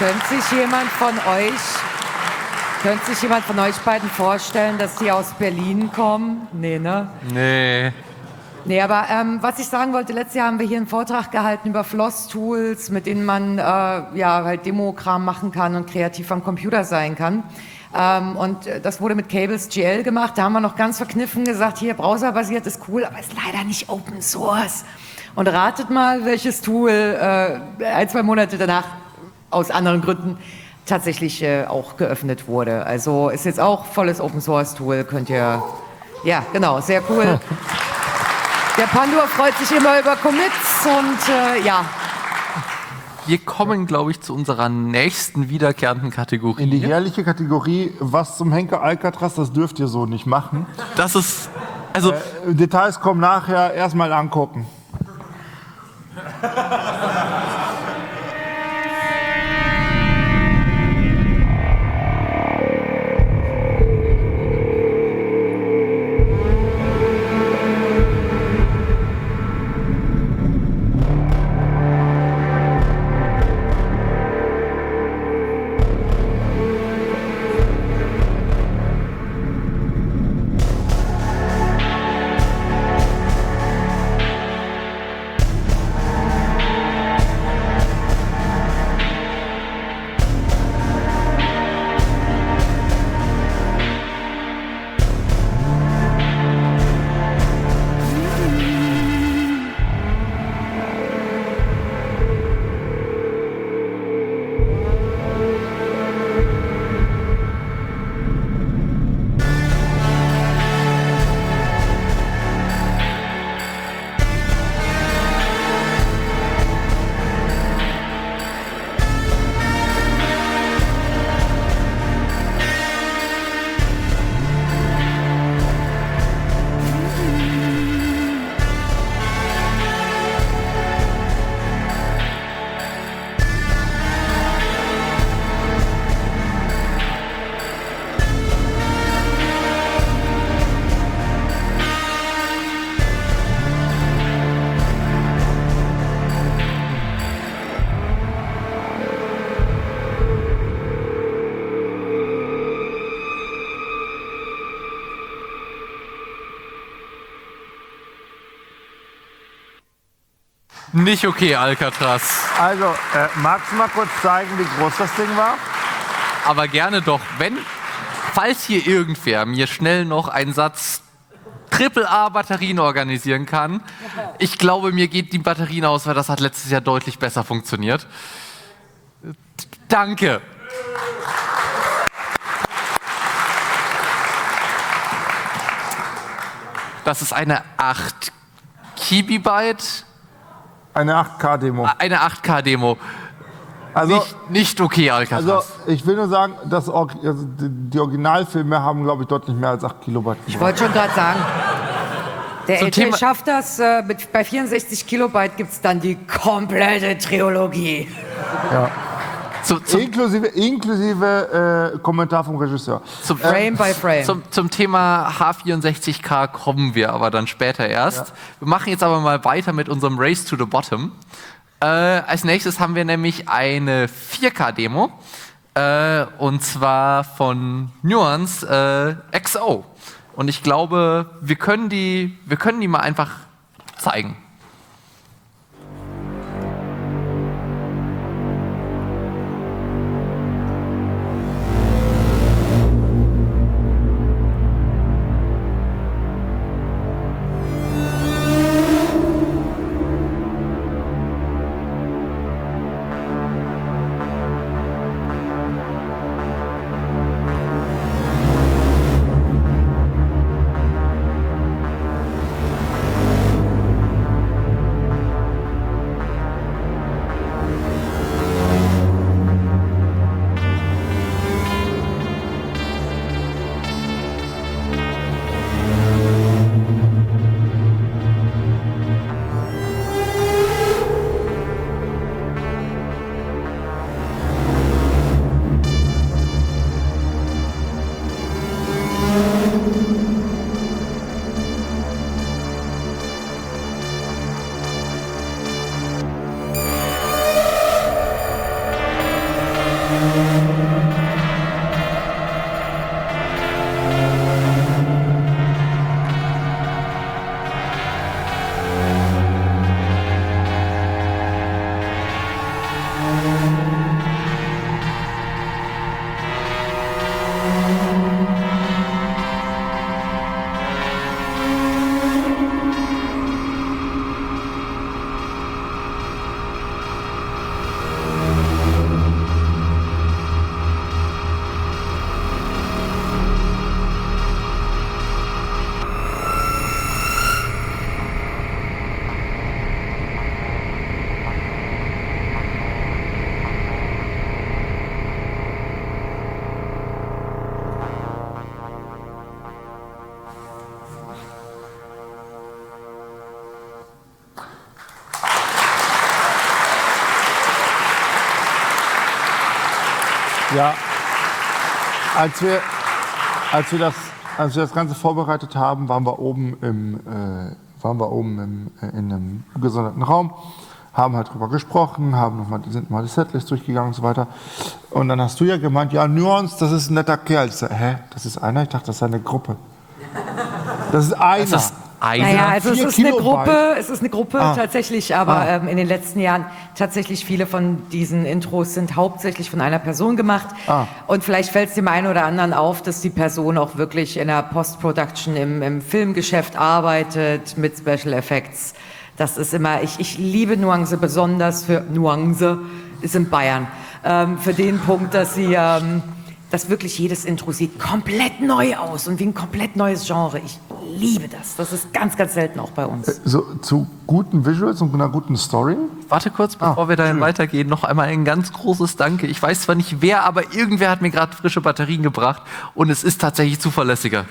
Könnte sich jemand von euch beiden vorstellen, dass die aus Berlin kommen? Nee, ne? Nee. Nee, aber was ich sagen wollte, letztes Jahr haben wir hier einen Vortrag gehalten über Floss-Tools, mit denen man halt Demokram machen kann und kreativ am Computer sein kann. Und das wurde mit Cables GL gemacht. Da haben wir noch ganz verkniffen gesagt, hier, browserbasiert ist cool, aber ist leider nicht Open Source. Und ratet mal, welches Tool 1-2 Monate danach aus anderen Gründen tatsächlich auch geöffnet wurde. Also ist jetzt auch volles Open Source Tool, könnt ihr, ja genau, sehr cool. Der Pandur freut sich immer über Commits und ja. Wir kommen, glaube ich, zu unserer nächsten wiederkehrenden Kategorie. In die herrliche Kategorie, was zum Henker Alcatraz, das dürft ihr so nicht machen. Das ist, also Details kommen nachher, erstmal angucken. nicht okay, Alcatraz. Also, magst du mal kurz zeigen, wie groß das Ding war? Aber gerne doch, falls hier irgendwer mir schnell noch einen Satz AAA-Batterien organisieren kann. Ich glaube, mir geht die Batterien aus, weil das hat letztes Jahr deutlich besser funktioniert. Danke. Das ist eine 8 Kibibyte. Eine 8K-Demo. Eine 8K-Demo. Also, Nicht okay, Alcatraz. also, ich will nur sagen, die Originalfilme haben, glaube ich, deutlich mehr als 8 Kilobyte. Ich wollte schon gerade sagen, der Zum LT Thema- schafft das, bei 64 Kilobyte gibt es dann die komplette Trilogie. Ja. Zum Inklusive Kommentar vom Regisseur. Frame by Frame. Zum Thema H64K kommen wir aber dann später erst. Ja. Wir machen jetzt aber mal weiter mit unserem Race to the Bottom. Als nächstes haben wir nämlich eine 4K-Demo. Und zwar von Nuance XO. Und ich glaube, wir können die mal einfach zeigen. Ja, als wir das Ganze vorbereitet haben, waren wir oben in einem gesonderten Raum, haben halt drüber gesprochen, sind mal die Setlist durchgegangen und so weiter. Und dann hast du ja gemeint, ja, Nuance, das ist ein netter Kerl. Ich so, hä, das ist einer? Ich dachte, das ist eine Gruppe. Das ist einer. Das ist einer. Naja, also es 4 ist eine Kilobyte. Gruppe, tatsächlich, aber in den letzten Jahren tatsächlich viele von diesen Intros sind hauptsächlich von einer Person gemacht. Und vielleicht fällt es dem einen oder anderen auf, dass die Person auch wirklich in der Post-Production im Filmgeschäft arbeitet mit Special Effects. Das ist immer, ich liebe Nuance besonders für Nuance, ist in Bayern, für den Punkt, dass sie dass wirklich jedes Intro sieht komplett neu aus und wie ein komplett neues Genre. Ich liebe das. Das ist ganz, ganz selten auch bei uns. So, zu guten Visuals und einer guten Story? Warte kurz, bevor wir dahin weitergehen, noch einmal ein ganz großes Danke. Ich weiß zwar nicht wer, aber irgendwer hat mir gerade frische Batterien gebracht und es ist tatsächlich zuverlässiger.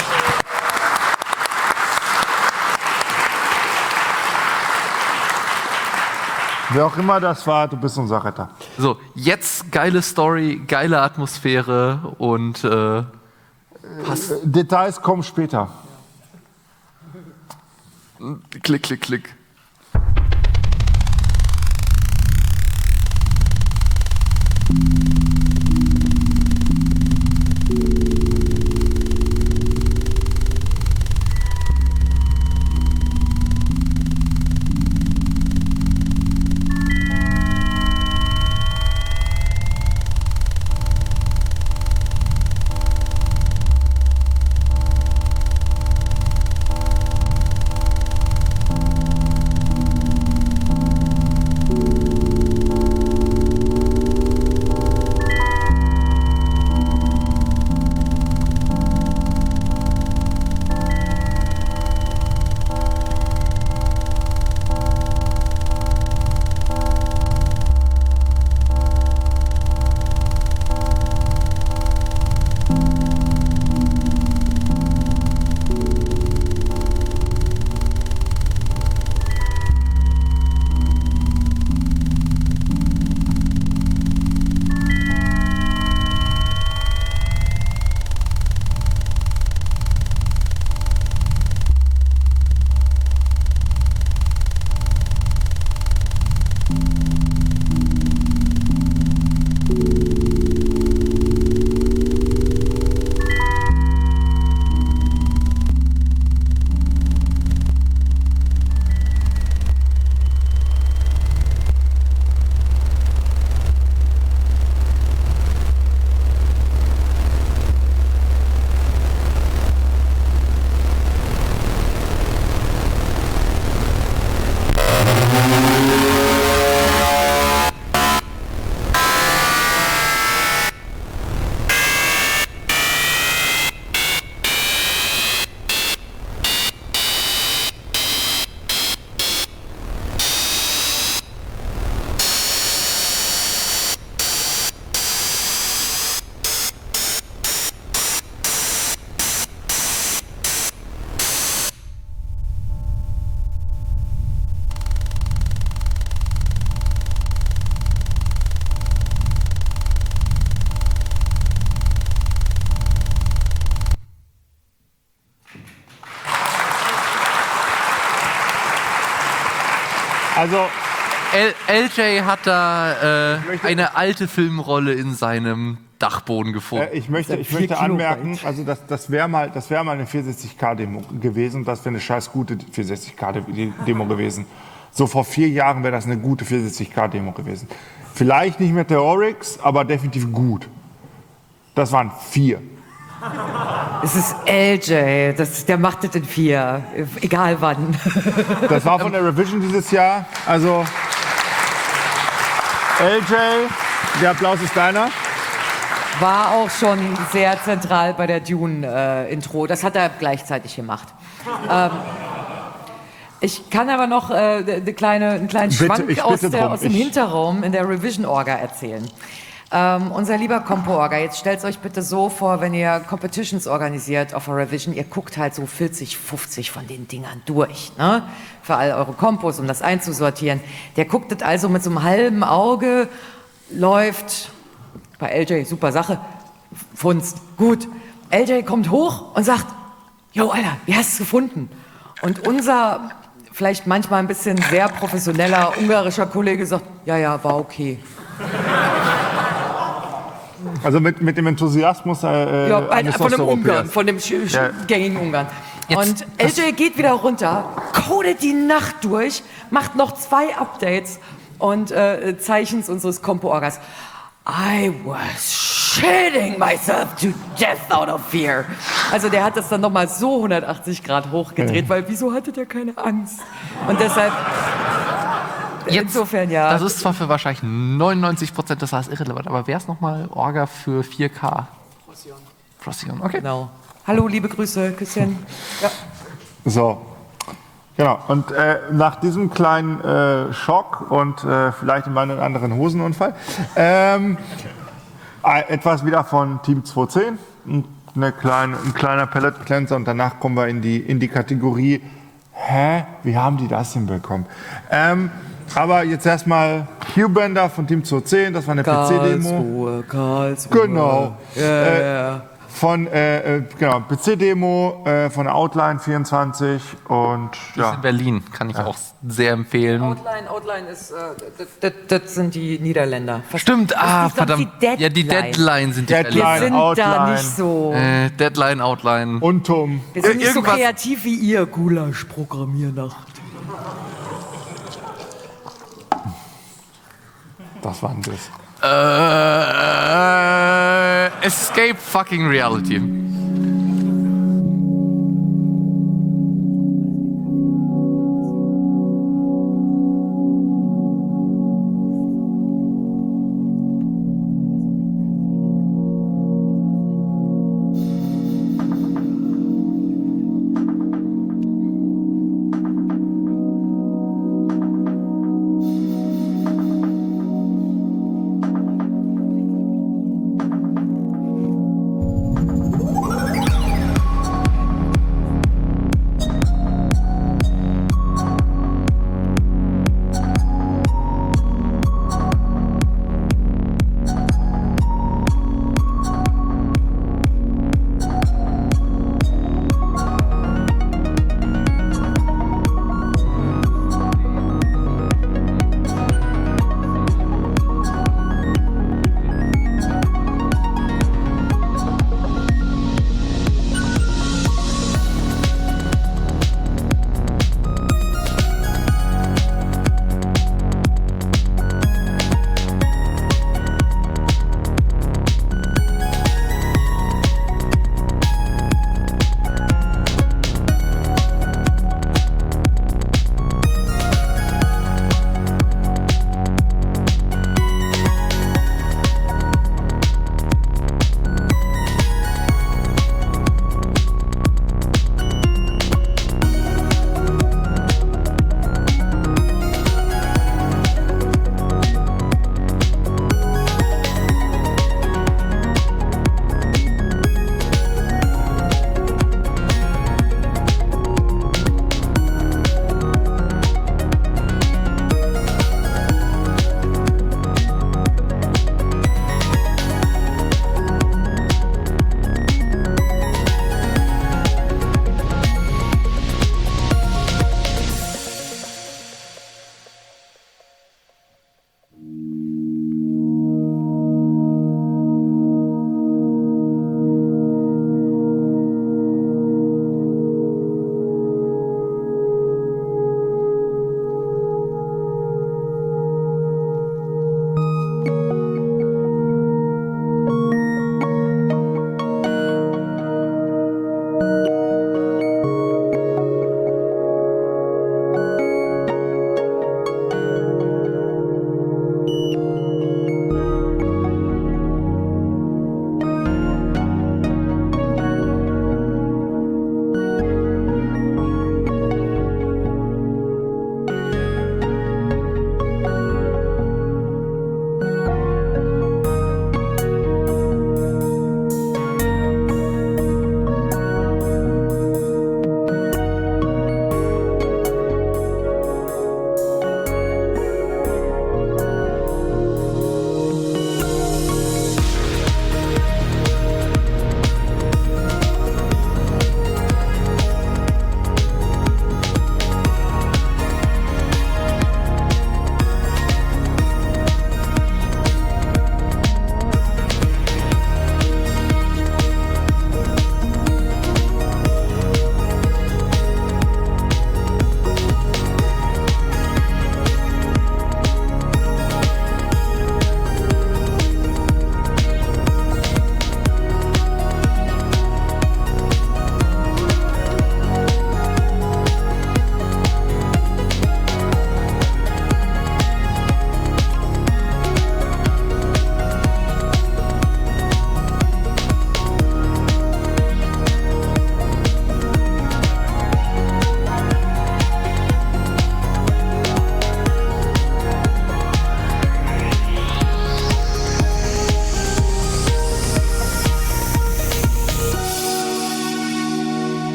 Wer auch immer das war, du bist unser Retter. So, jetzt geile Story, geile Atmosphäre und passt. Details kommen später. Klick, klick, klick. Also, LJ hat da eine alte Filmrolle in seinem Dachboden gefunden. ich möchte anmerken, also das wäre mal eine 460K-Demo gewesen. Das wäre eine scheiß gute 460K-Demo gewesen. So vor 4 Jahren wäre das eine gute 460K-Demo gewesen. Vielleicht nicht mit der Oryx, aber definitiv gut. Das waren 4. Es ist LJ, der macht das in 4, egal wann. Das war von der Revision dieses Jahr. Also, LJ, der Applaus ist deiner. War auch schon sehr zentral bei der Dune-Intro. Das hat er gleichzeitig gemacht. Ich kann aber noch einen kleinen Schwank aus dem Hinterraum in der Revision-Orga erzählen. Unser lieber Compo-Orga, jetzt stellt euch bitte so vor, wenn ihr Competitions organisiert auf der Revision, ihr guckt halt so 40, 50 von den Dingern durch, ne? Für all eure Kompos, um das einzusortieren. Der guckt das also mit so einem halben Auge, läuft Bei LJ, super Sache. Funst, gut. LJ kommt hoch und sagt, yo, Alter, wie hast du es gefunden? Und unser, vielleicht manchmal ein bisschen sehr professioneller ungarischer Kollege sagt, ja, war okay. Also mit dem Enthusiasmus eines von dem Ungarn, Osteuropäers. von dem gängigen Ungarn. Jetzt- Und LJ geht wieder runter, codet die Nacht durch, macht noch 2 Updates und Zeichens unseres Compo-Orgas. I was shitting myself to death out of fear. Also der hat das dann nochmal so 180 Grad hochgedreht, weil wieso hatte der keine Angst? Und deshalb, insofern ja. Das ist zwar für wahrscheinlich 99% des Saals irrelevant, aber wer ist nochmal Orga für 4K? Procyon, okay. Genau. Hallo, liebe Grüße, Küsschen. Ja. So, genau. Und nach diesem kleinen Schock und vielleicht in meinen anderen Hosenunfall, etwas wieder von Team 210, ein kleiner Palette Cleanser und danach kommen wir in die Kategorie, wie haben die das hinbekommen? Aber jetzt erstmal Q-Bender von Team 210, das war eine PC-Demo. Karlsruhe. Genau. Ja. Von PC-Demo von Outline 24 und Die ist in Berlin, kann ich auch sehr empfehlen. Outline ist, das sind die Niederländer. Stimmt, Das ist doch verdammt. die Deadline. Ja, die Deadline sind die Deadline. Wir Berliner. sind da Outline. nicht so. Deadline, Outline. Untum. Wir sind nicht so irgendwas- kreativ wie ihr, Gulasch-Programmiernacht. Das war ein Diss. Escape fucking reality.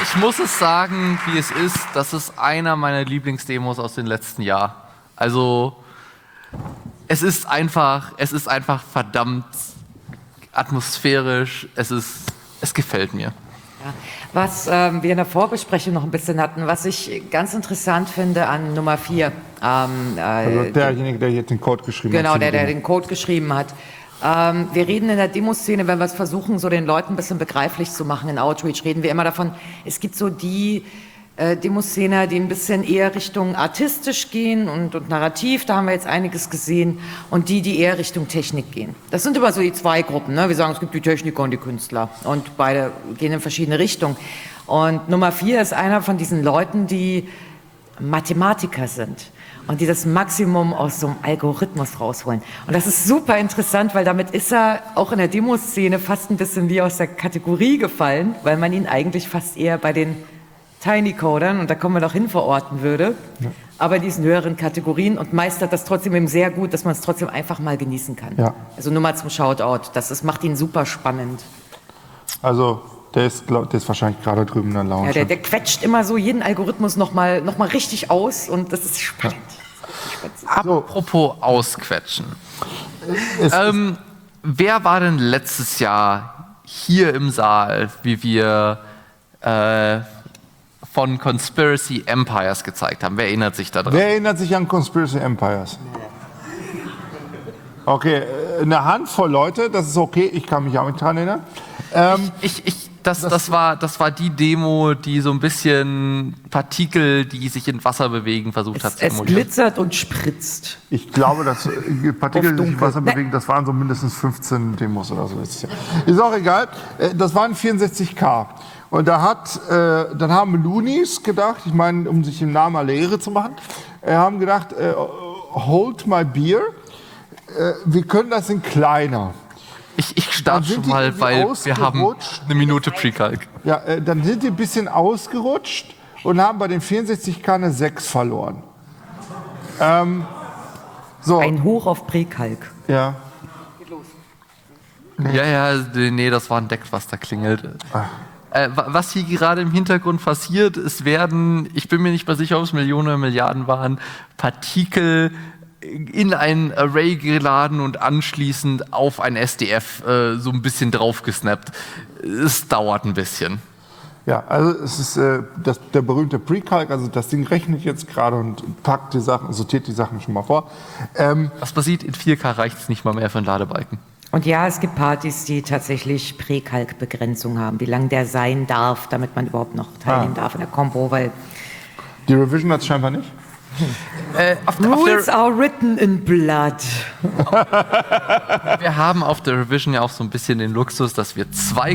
Ich muss es sagen, wie es ist, das ist einer meiner Lieblingsdemos aus den letzten Jahren. Also, es ist einfach verdammt atmosphärisch, es gefällt mir. Ja. Was wir in der Vorbesprechung noch ein bisschen hatten, was ich ganz interessant finde an Nummer 4. Also derjenige, der jetzt den Code geschrieben Genau, hat. der den Code geschrieben hat. Wir reden in der Demoszene, wenn wir es versuchen, so den Leuten ein bisschen begreiflich zu machen in Outreach, reden wir immer davon, es gibt so die Demoszene, die ein bisschen eher Richtung artistisch gehen und narrativ, da haben wir jetzt einiges gesehen, und die eher Richtung Technik gehen. Das sind immer so die zwei Gruppen, ne? Wir sagen, es gibt die Techniker und die Künstler und beide gehen in verschiedene Richtungen. Und Nummer 4 ist einer von diesen Leuten, die Mathematiker sind und die das Maximum aus so einem Algorithmus rausholen. Und das ist super interessant, weil damit ist er auch in der Demoszene fast ein bisschen wie aus der Kategorie gefallen, weil man ihn eigentlich fast eher bei den Tiny Codern, und da kommen wir noch hin, verorten würde, aber in diesen höheren Kategorien, und meistert das trotzdem eben sehr gut, dass man es trotzdem einfach mal genießen kann. Ja. Also nur mal zum Shoutout, macht ihn super spannend. Also der ist wahrscheinlich gerade drüben in der Lounge. Ja, der quetscht immer so jeden Algorithmus noch mal richtig aus, und das ist spannend. Apropos ausquetschen. Wer war denn letztes Jahr hier im Saal, wie wir von Conspiracy Empires gezeigt haben? Wer erinnert sich daran? Wer erinnert sich an Conspiracy Empires? Okay, eine Handvoll Leute, das ist okay, ich kann mich auch nicht dran erinnern. Das war die Demo, die so ein bisschen Partikel, die sich in Wasser bewegen, versucht hat zu Es emulieren. glitzert und spritzt. Ich glaube, dass Partikel, die sich im Wasser bewegen, das waren so mindestens 15 Demos oder so. Ist auch egal. Das waren 64K. Und dann haben Loonies gedacht, ich meine, um sich im Namen alle Ehre zu machen, haben gedacht, hold my beer, wir können das in kleiner. Ich starte schon mal, weil wir haben eine Minute Pre-Calc. Ja, dann sind die ein bisschen ausgerutscht und haben bei den 64K eine 6 verloren. So. Ein Hoch auf Präkalk. Ja. Ja, nee, das war ein Deck, was da klingelt. Was hier gerade im Hintergrund passiert, es werden, ich bin mir nicht mehr sicher, ob es Millionen oder Milliarden waren, Partikel in ein Array geladen und anschließend auf ein SDF so ein bisschen draufgesnappt. Es dauert ein bisschen. Ja, also es ist der berühmte Pre-Calc, also das Ding rechnet jetzt gerade und packt die Sachen, sortiert die Sachen schon mal vor. Was passiert? In 4K reicht es nicht mal mehr für einen Ladebalken. Und ja, es gibt Partys, die tatsächlich Präkalk-Begrenzung haben, wie lang der sein darf, damit man überhaupt noch teilnehmen darf in der Combo, weil Die Revision hat es scheinbar nicht. Rules are written in blood. Wir haben auf der Revision ja auch so ein bisschen den Luxus, dass wir zwei...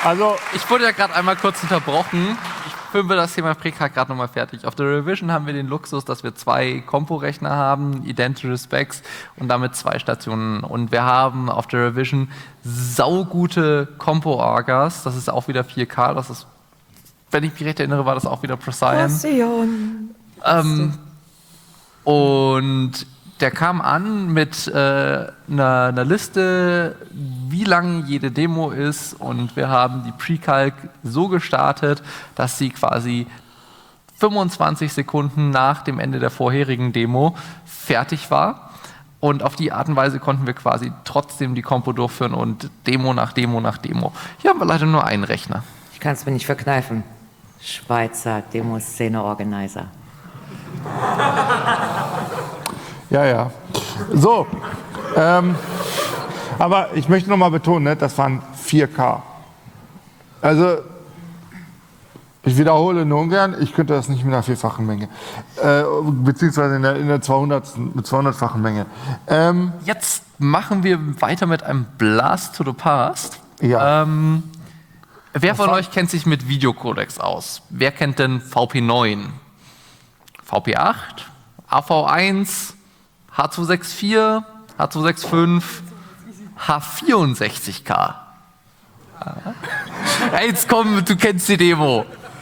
Also, Ich wurde ja gerade einmal kurz unterbrochen. Ich filme das Thema Precard gerade nochmal fertig. Auf der Revision haben wir den Luxus, dass wir 2 Kompo-Rechner haben, identische Specs und damit 2 Stationen. Und wir haben auf der Revision saugute Kompo-Orgas. Das ist auch wieder 4K. Das ist, wenn ich mich recht erinnere, war das auch wieder Procyon. Und der kam an mit einer Liste, wie lang jede Demo ist, und wir haben die Pre-Calc so gestartet, dass sie quasi 25 Sekunden nach dem Ende der vorherigen Demo fertig war. Und auf die Art und Weise konnten wir quasi trotzdem die Kompo durchführen und Demo nach Demo nach Demo. Hier haben wir leider nur einen Rechner. Ich kann es mir nicht verkneifen. Schweizer Demoszene-Organizer. ja. So, aber ich möchte noch mal betonen, ne, das waren 4K. Also, ich wiederhole nur ungern, ich könnte das nicht mit einer 4-fachen Menge, beziehungsweise in der 200-fachen Menge. Jetzt machen wir weiter mit einem Blast to the Past. Ja. Wer von euch kennt sich mit Videocodecs aus? Wer kennt denn VP9? VP8? AV1? H264? H265? H64K? Ja, jetzt komm, du kennst die Demo.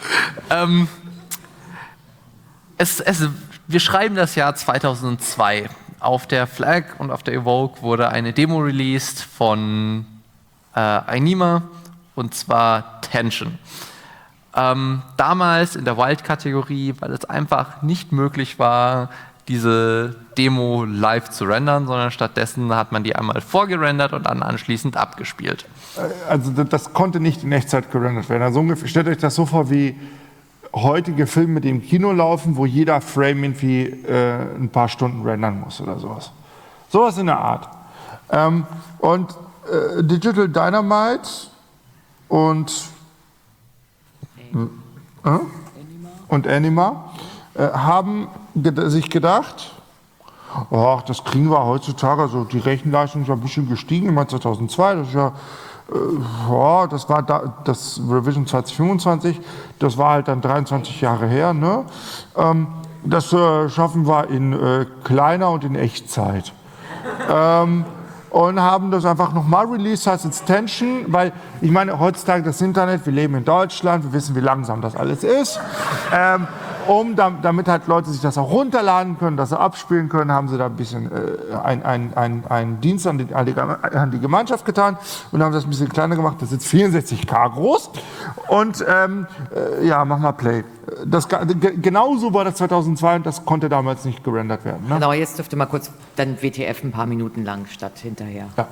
Wir schreiben das Jahr 2002. Auf der Flag und auf der Evoke wurde eine Demo released von Ainima, und zwar Tension. Damals in der Wild-Kategorie, weil es einfach nicht möglich war, diese Demo live zu rendern, sondern stattdessen hat man die einmal vorgerendert und dann anschließend abgespielt. Also das konnte nicht in Echtzeit gerendert werden. Also ungefähr, stellt euch das so vor wie heutige Filme, die im Kino laufen, wo jeder Frame irgendwie ein paar Stunden rendern muss oder sowas. Sowas in der Art. Digital Dynamite und Anima haben sich gedacht, oh, das kriegen wir heutzutage, also die Rechenleistung ist ja ein bisschen gestiegen, im Jahr 2002, das ist ja, das war das Revision 2025, das war halt dann 23 Jahre her, ne? Das schaffen wir in kleiner und in Echtzeit. Und haben das einfach nochmal released, heißt jetzt Tension, weil ich meine, heutzutage das Internet, wir leben in Deutschland, wir wissen, wie langsam das alles ist. Damit halt Leute sich das auch runterladen können, das abspielen können, haben sie da ein bisschen einen Dienst an die Gemeinschaft getan und haben das ein bisschen kleiner gemacht. Das ist jetzt 64K groß. Und mach mal Play. Genauso war das 2002 und das konnte damals nicht gerendert werden. Ne? Genau, jetzt dürfte mal kurz dann WTF ein paar Minuten lang statt hinterher. Ja.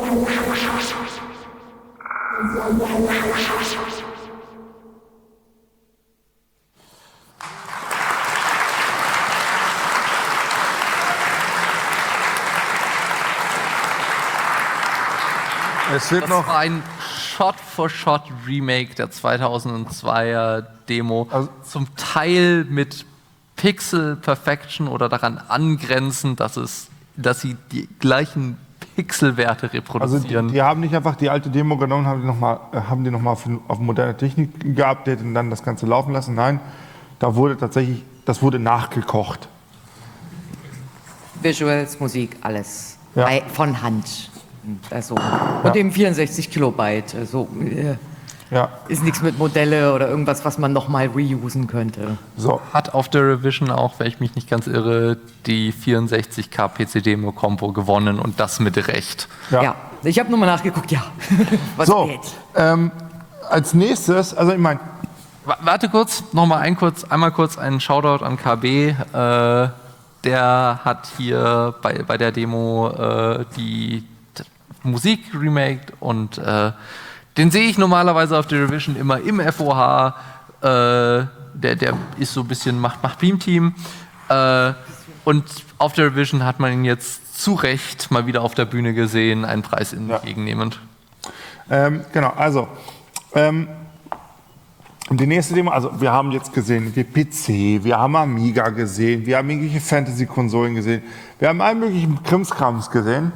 Es wird Das noch. war ein Shot-for-Shot-Remake der 2002er Demo. Also- zum Teil mit Pixel Perfection oder daran angrenzend, dass sie die gleichen Pixelwerte Also reproduzieren. die haben nicht einfach die alte Demo genommen, haben die nochmal auf moderne Technik geupdatet und dann das Ganze laufen lassen. Nein, das wurde nachgekocht. Visuals, Musik, alles. Ja. Von Hand. Also, und eben 64 Kilobyte. Also, Ja, ist nichts mit Modelle oder irgendwas, was man nochmal reusen könnte. so. Hat auf der Revision auch, wenn ich mich nicht ganz irre, die 64K PC-Demo-Combo gewonnen und das mit Recht. Ja. Ich habe nur mal nachgeguckt, ja. Was So, geht? als nächstes, also ich meine, Warte kurz, einmal kurz einen Shoutout an KB. Der hat hier bei der Demo die Musik remaked und den sehe ich normalerweise auf der Revision immer im FOH. Der ist so ein bisschen macht Beam-Team. Und auf der Revision hat man ihn jetzt zu Recht mal wieder auf der Bühne gesehen, einen Preis entgegennehmend. genau, also die nächste Demo, also wir haben jetzt gesehen, wir PC, wir haben Amiga gesehen, wir haben irgendwelche Fantasy-Konsolen gesehen, wir haben allen möglichen Krimskrams gesehen.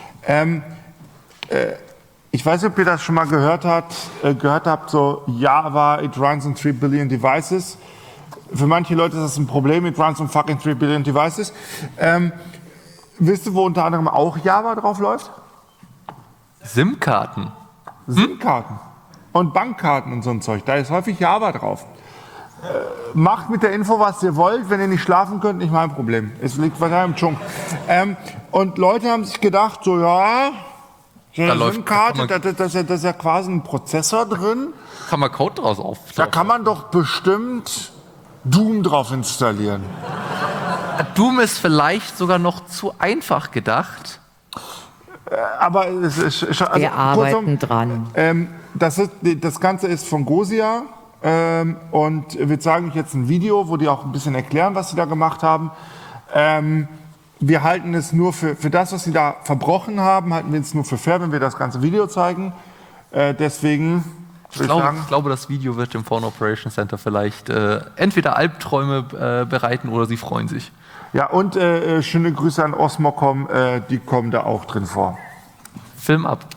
Ich weiß nicht, ob ihr das schon mal gehört habt, so Java, it runs on 3 billion devices. Für manche Leute ist das ein Problem, it runs on fucking 3 billion devices. Wisst ihr, wo unter anderem auch Java drauf läuft? SIM-Karten. SIM-Karten und Bankkarten und so ein Zeug. Da ist häufig Java drauf. Macht mit der Info, was ihr wollt. Wenn ihr nicht schlafen könnt, nicht mein Problem. Es liegt weiter im Dschungel. Und Leute haben sich gedacht, so ja, so Da eine läuft- SIM-Karte, da kann da ist ja quasi ein Prozessor drin. Kann man Code draus auf? Da kann man doch bestimmt Doom drauf installieren. Doom ist vielleicht sogar noch zu einfach gedacht. Aber es ist also, Wir arbeiten dran. Das Ganze ist von Gosia und wir zeigen euch jetzt ein Video, wo die auch ein bisschen erklären, was sie da gemacht haben. Wir halten es nur für das, was sie da verbrochen haben, halten wir es nur für fair, wenn wir das ganze Video zeigen. Deswegen Ich würde ich sagen, glaube, das Video wird dem Phone Operation Center vielleicht entweder Albträume bereiten oder sie freuen sich. ja, und schöne Grüße an Osmocom, die kommen da auch drin vor. Film ab.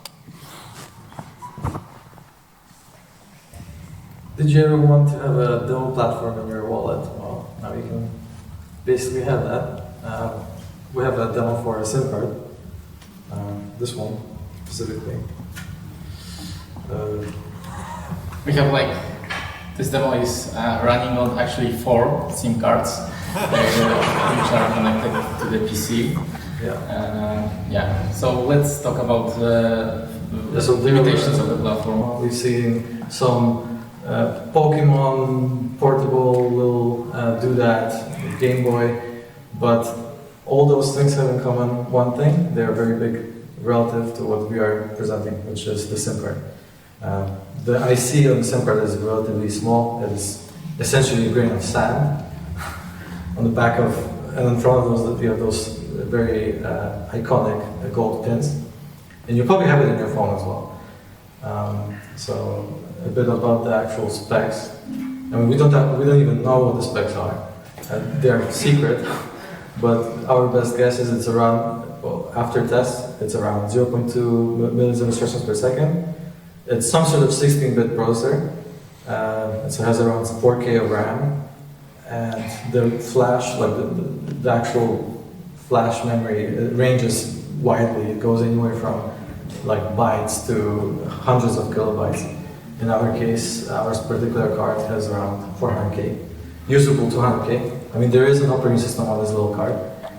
Did you ever want to have a demo platform in your wallet? Well, now you can basically have that. We have a demo for a SIM card. This one specifically. We have this demo is running on actually 4 SIM cards, which are connected to the PC. Yeah. So let's talk about the So there limitations of the platform. We've seen some Pokemon portable will do that, Game Boy, but all those things have in common one thing: they are very big relative to what we are presenting, which is the SIM card. The IC on the SIM card is relatively small. It is essentially a grain of sand. On the back of, and in front of those, you have those very iconic gold pins. And you probably have it in your phone as well. So a bit about the actual specs. I mean, we don't even know what the specs are. They're secret, but our best guess is it's around, well, after test, it's around 0.2 millions of instructions per second. It's some sort of 16-bit processor. So it has around 4K of RAM. And the flash, like the actual flash memory, it ranges widely. It goes anywhere from like bytes to hundreds of kilobytes. In our case, our particular card has around 400K, usable 200K. I mean, there is an operating system on this little card.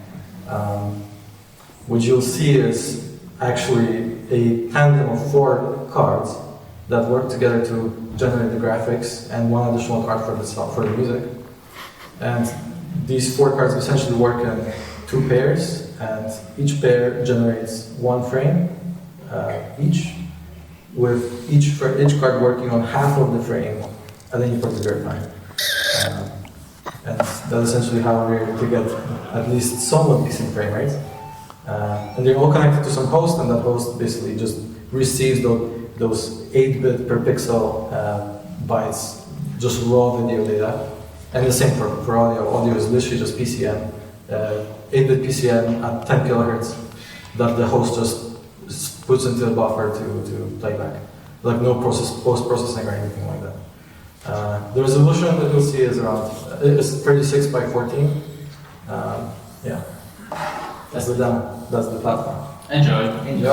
What you'll see is actually a tandem of 4 cards that work together to generate the graphics and one additional card for the music. And these 4 cards essentially work in 2 pairs, and each pair generates 1 frame each, with each card working on half of the frame at any particular time. And that's essentially how we're to get at least somewhat decent frame rates. And they're all connected to some host, and that host basically just receives those 8-bit per pixel bytes, just raw video data. And the same for audio. Audio is literally just PCM, 8-bit PCM at 10 kilohertz that the host just puts into the buffer to play back. Like no post-processing or anything like that. The resolution that you'll see is 36 by 14. Yeah, that's the demo. That's the platform. Enjoy.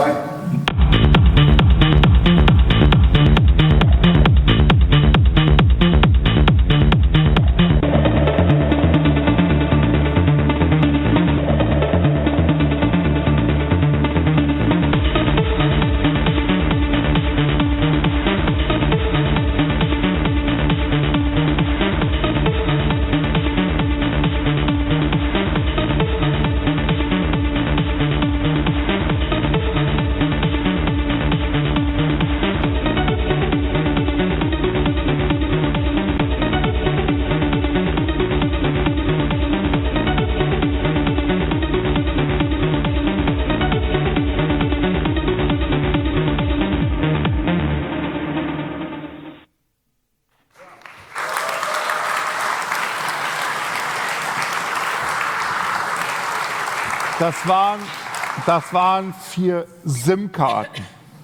Das waren 4 SIM-Karten.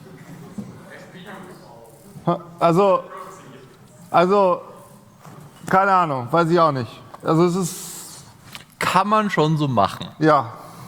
Also, keine Ahnung, weiß ich auch nicht. Also es ist... Kann man schon so machen. Ja.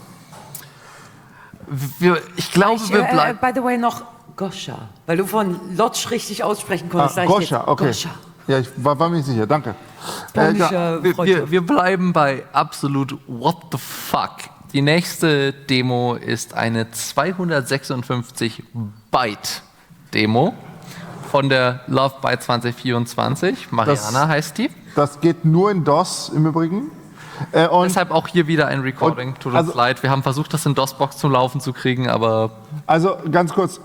Ich glaube, wir bleiben... By the way, noch Goscha, weil du von Lodge richtig aussprechen konntest. sag ich Goscha, jetzt okay. Goscha. Ja, ich war mir nicht sicher, danke. Polnischer Freundschaft. Wir bleiben bei absolut what the fuck. Die nächste Demo ist eine 256 Byte Demo von der Love Byte 2024. Mariana heißt die. Das geht nur in DOS im Übrigen. Und Deshalb auch hier wieder ein Recording. Tut uns leid. Wir haben versucht, das in DOS-Box zum Laufen zu kriegen, aber... Also ganz kurz,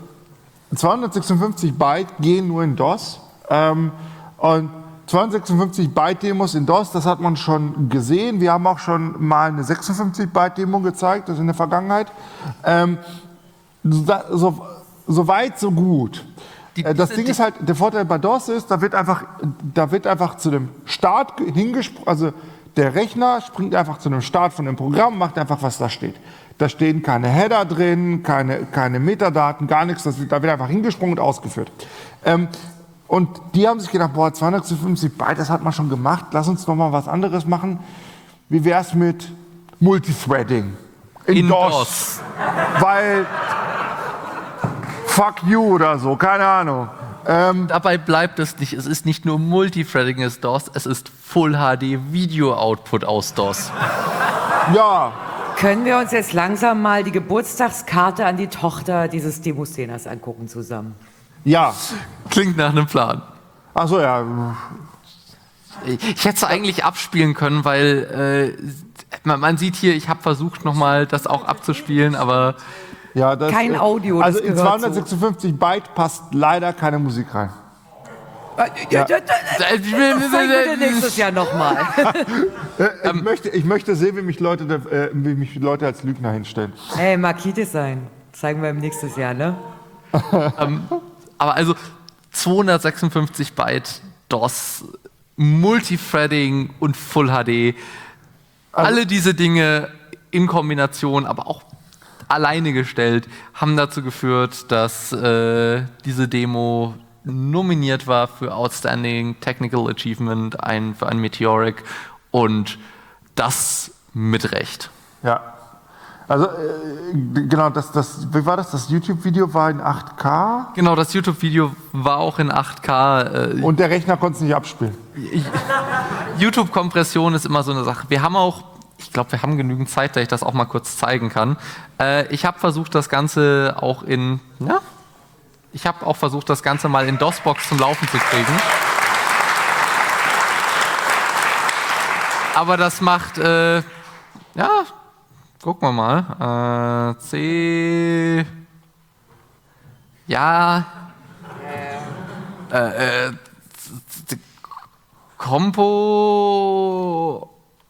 256 Byte gehen nur in DOS. Und 256 Byte Demos in DOS, das hat man schon gesehen. Wir haben auch schon mal eine 56 Byte Demo gezeigt, das in der Vergangenheit. So weit, so gut. Das Ding ist halt, der Vorteil bei DOS ist, da wird einfach zu dem Start hingesprochen, also der Rechner springt einfach zu dem Start von dem Programm, macht einfach, was da steht. Da stehen keine Header drin, keine Metadaten, gar nichts, da wird einfach hingesprungen und ausgeführt. Und die haben sich gedacht, 256 Byte, das hat man schon gemacht, lass uns noch mal was anderes machen. Wie wär's mit Multithreading in DOS? Weil fuck you oder so, keine Ahnung. Dabei bleibt es nicht. Es ist nicht nur Multithreading ist DOS, es ist Full HD Video Output aus DOS. Ja. Können wir uns jetzt langsam mal die Geburtstagskarte an die Tochter dieses Demoszeners angucken zusammen? Ja. Klingt nach einem Plan. Ach so, ja. Ich hätte es eigentlich abspielen können, weil man sieht hier, ich habe versucht nochmal das auch abzuspielen, aber... Ja, das, kein Audio, also das in gehört 256 Byte passt leider keine Musik rein. Ja. Zeig bitte nächstes Jahr nochmal. Ich möchte sehen, wie mich Leute als Lügner hinstellen. Hey, Markite sein. Zeigen wir im nächstes Jahr, ne? Aber also 256 Byte DOS, Multithreading und Full HD. Alle diese Dinge in Kombination, aber auch alleine gestellt, haben dazu geführt, dass diese Demo nominiert war für Outstanding Technical Achievement für ein Meteoric und das mit Recht. Ja. Also, genau, wie war das? Das YouTube-Video war in 8K? Genau, das YouTube-Video war auch in 8K. Und der Rechner konnte es nicht abspielen. YouTube-Kompression ist immer so eine Sache. Wir haben auch, ich glaube, wir haben genügend Zeit, dass ich das auch mal kurz zeigen kann. Ich habe versucht, das Ganze auch mal in DOS-Box zum Laufen zu kriegen. Aber das macht, gucken wir mal. Ja. Compo.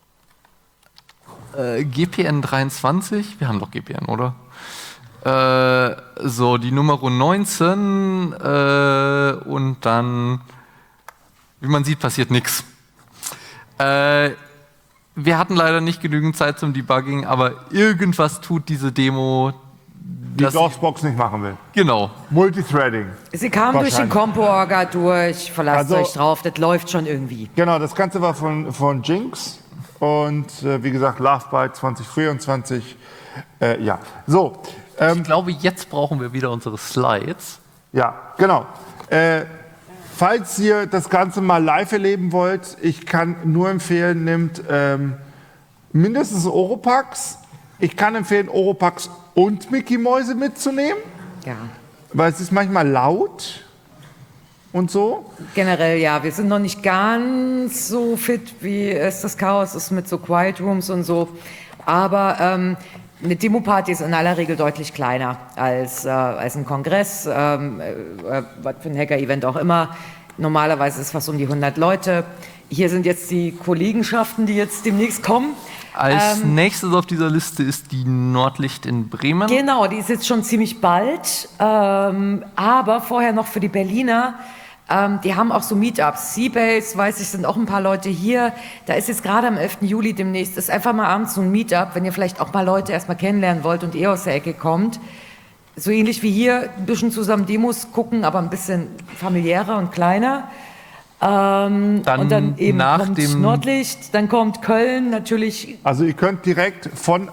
GPN 23? Wir haben doch GPN, oder? So, die Nummer 19 und dann, wie man sieht, passiert nichts. Wir hatten leider nicht genügend Zeit zum Debugging, aber irgendwas tut diese Demo, Die DOSBox nicht machen will. Genau. Multithreading. Sie kam durch den Wahrscheinlich. Compo-Orga durch, verlasst Also- euch drauf, das läuft schon irgendwie. Genau, das Ganze war von Jinx und wie gesagt, Lovebyte 2024. Ja, so. Ich glaube, jetzt brauchen wir wieder unsere Slides. Ja, genau. Falls ihr das Ganze mal live erleben wollt, ich kann nur empfehlen, nehmt mindestens Oropax. Ich kann empfehlen, Oropax und Mickey-Mäuse mitzunehmen, Ja. weil es ist manchmal laut und so. Generell ja, wir sind noch nicht ganz so fit, wie es das Chaos ist mit so Quiet Rooms und so. Aber eine Demo-Party ist in aller Regel deutlich kleiner als ein Kongress, was für ein Hacker-Event auch immer. Normalerweise ist es fast um die 100 Leute. Hier sind jetzt die Kollegenschaften, die jetzt demnächst kommen. Als nächstes auf dieser Liste ist die Nordlicht in Bremen. Genau, die ist jetzt schon ziemlich bald. Aber vorher noch für die Berliner. Die haben auch so Meetups. Seabase, weiß ich, sind auch ein paar Leute hier. Da ist jetzt gerade am 11. Juli demnächst, ist einfach mal abends so ein Meetup, wenn ihr vielleicht auch mal Leute erstmal kennenlernen wollt und aus der Ecke kommt. So ähnlich wie hier, ein bisschen zusammen Demos gucken, aber ein bisschen familiärer und kleiner. Und dann eben nach kommt dem- Nordlicht, dann kommt Köln natürlich. Also ihr könnt direkt vom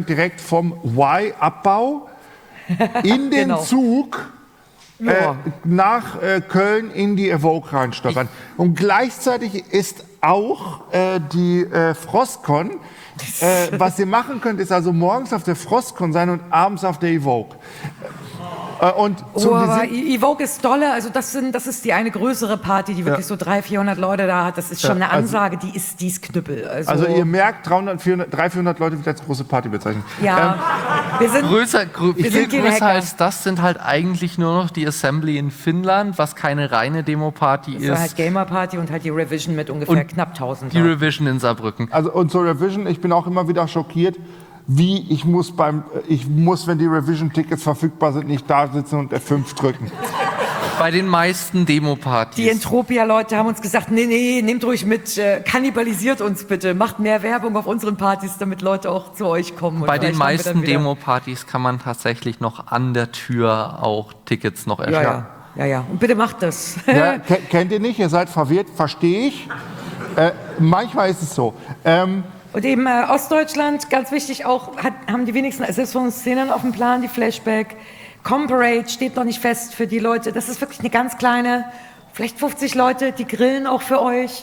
Y-Abbau in den Genau. Zug Ja. nach Köln in die Evoke reinstoppern. Und gleichzeitig ist auch die Frostcon. Was ihr machen könnt, ist also morgens auf der Frostcon sein und abends auf der Evoke. Und Oh, aber wir sind- Evoke ist dolle, also das ist die eine größere Party, die wirklich so 300, 400 Leute da hat. Das ist schon eine Ansage, die ist Knüppel. also ihr merkt, 300, 400 Leute wird als große Party bezeichnen. ja, wir sind Viel sind keine größer Hacker. als das sind halt eigentlich nur noch die Assembly in Finnland, was keine reine Demo-Party das war ist. halt Gamer Party und halt die Revision mit ungefähr knapp 1000 Die Leuten. Revision in Saarbrücken. Also und zur Revision, ich bin auch immer wieder schockiert, wie ich muss, wenn die Revision-Tickets verfügbar sind, nicht da sitzen und F5 drücken. Bei den meisten Die Demo-Partys. Entropia-Leute haben uns gesagt, nee, nehmt ruhig mit, kannibalisiert uns bitte, macht mehr Werbung auf unseren Partys, damit Leute auch zu euch kommen. Und Bei den vielleicht haben wir dann meisten wieder- Demo-Partys kann man tatsächlich noch an der Tür auch Tickets noch erstellen. Ja. Und bitte macht das. Ja, kennt ihr nicht, ihr seid verwirrt, verstehe ich. Manchmal ist es so. Und eben Ostdeutschland, ganz wichtig auch, haben die wenigsten SS-Szenen auf dem Plan, die Flashback. Comparade steht noch nicht fest für die Leute. Das ist wirklich eine ganz kleine, vielleicht 50 Leute, die grillen auch für euch.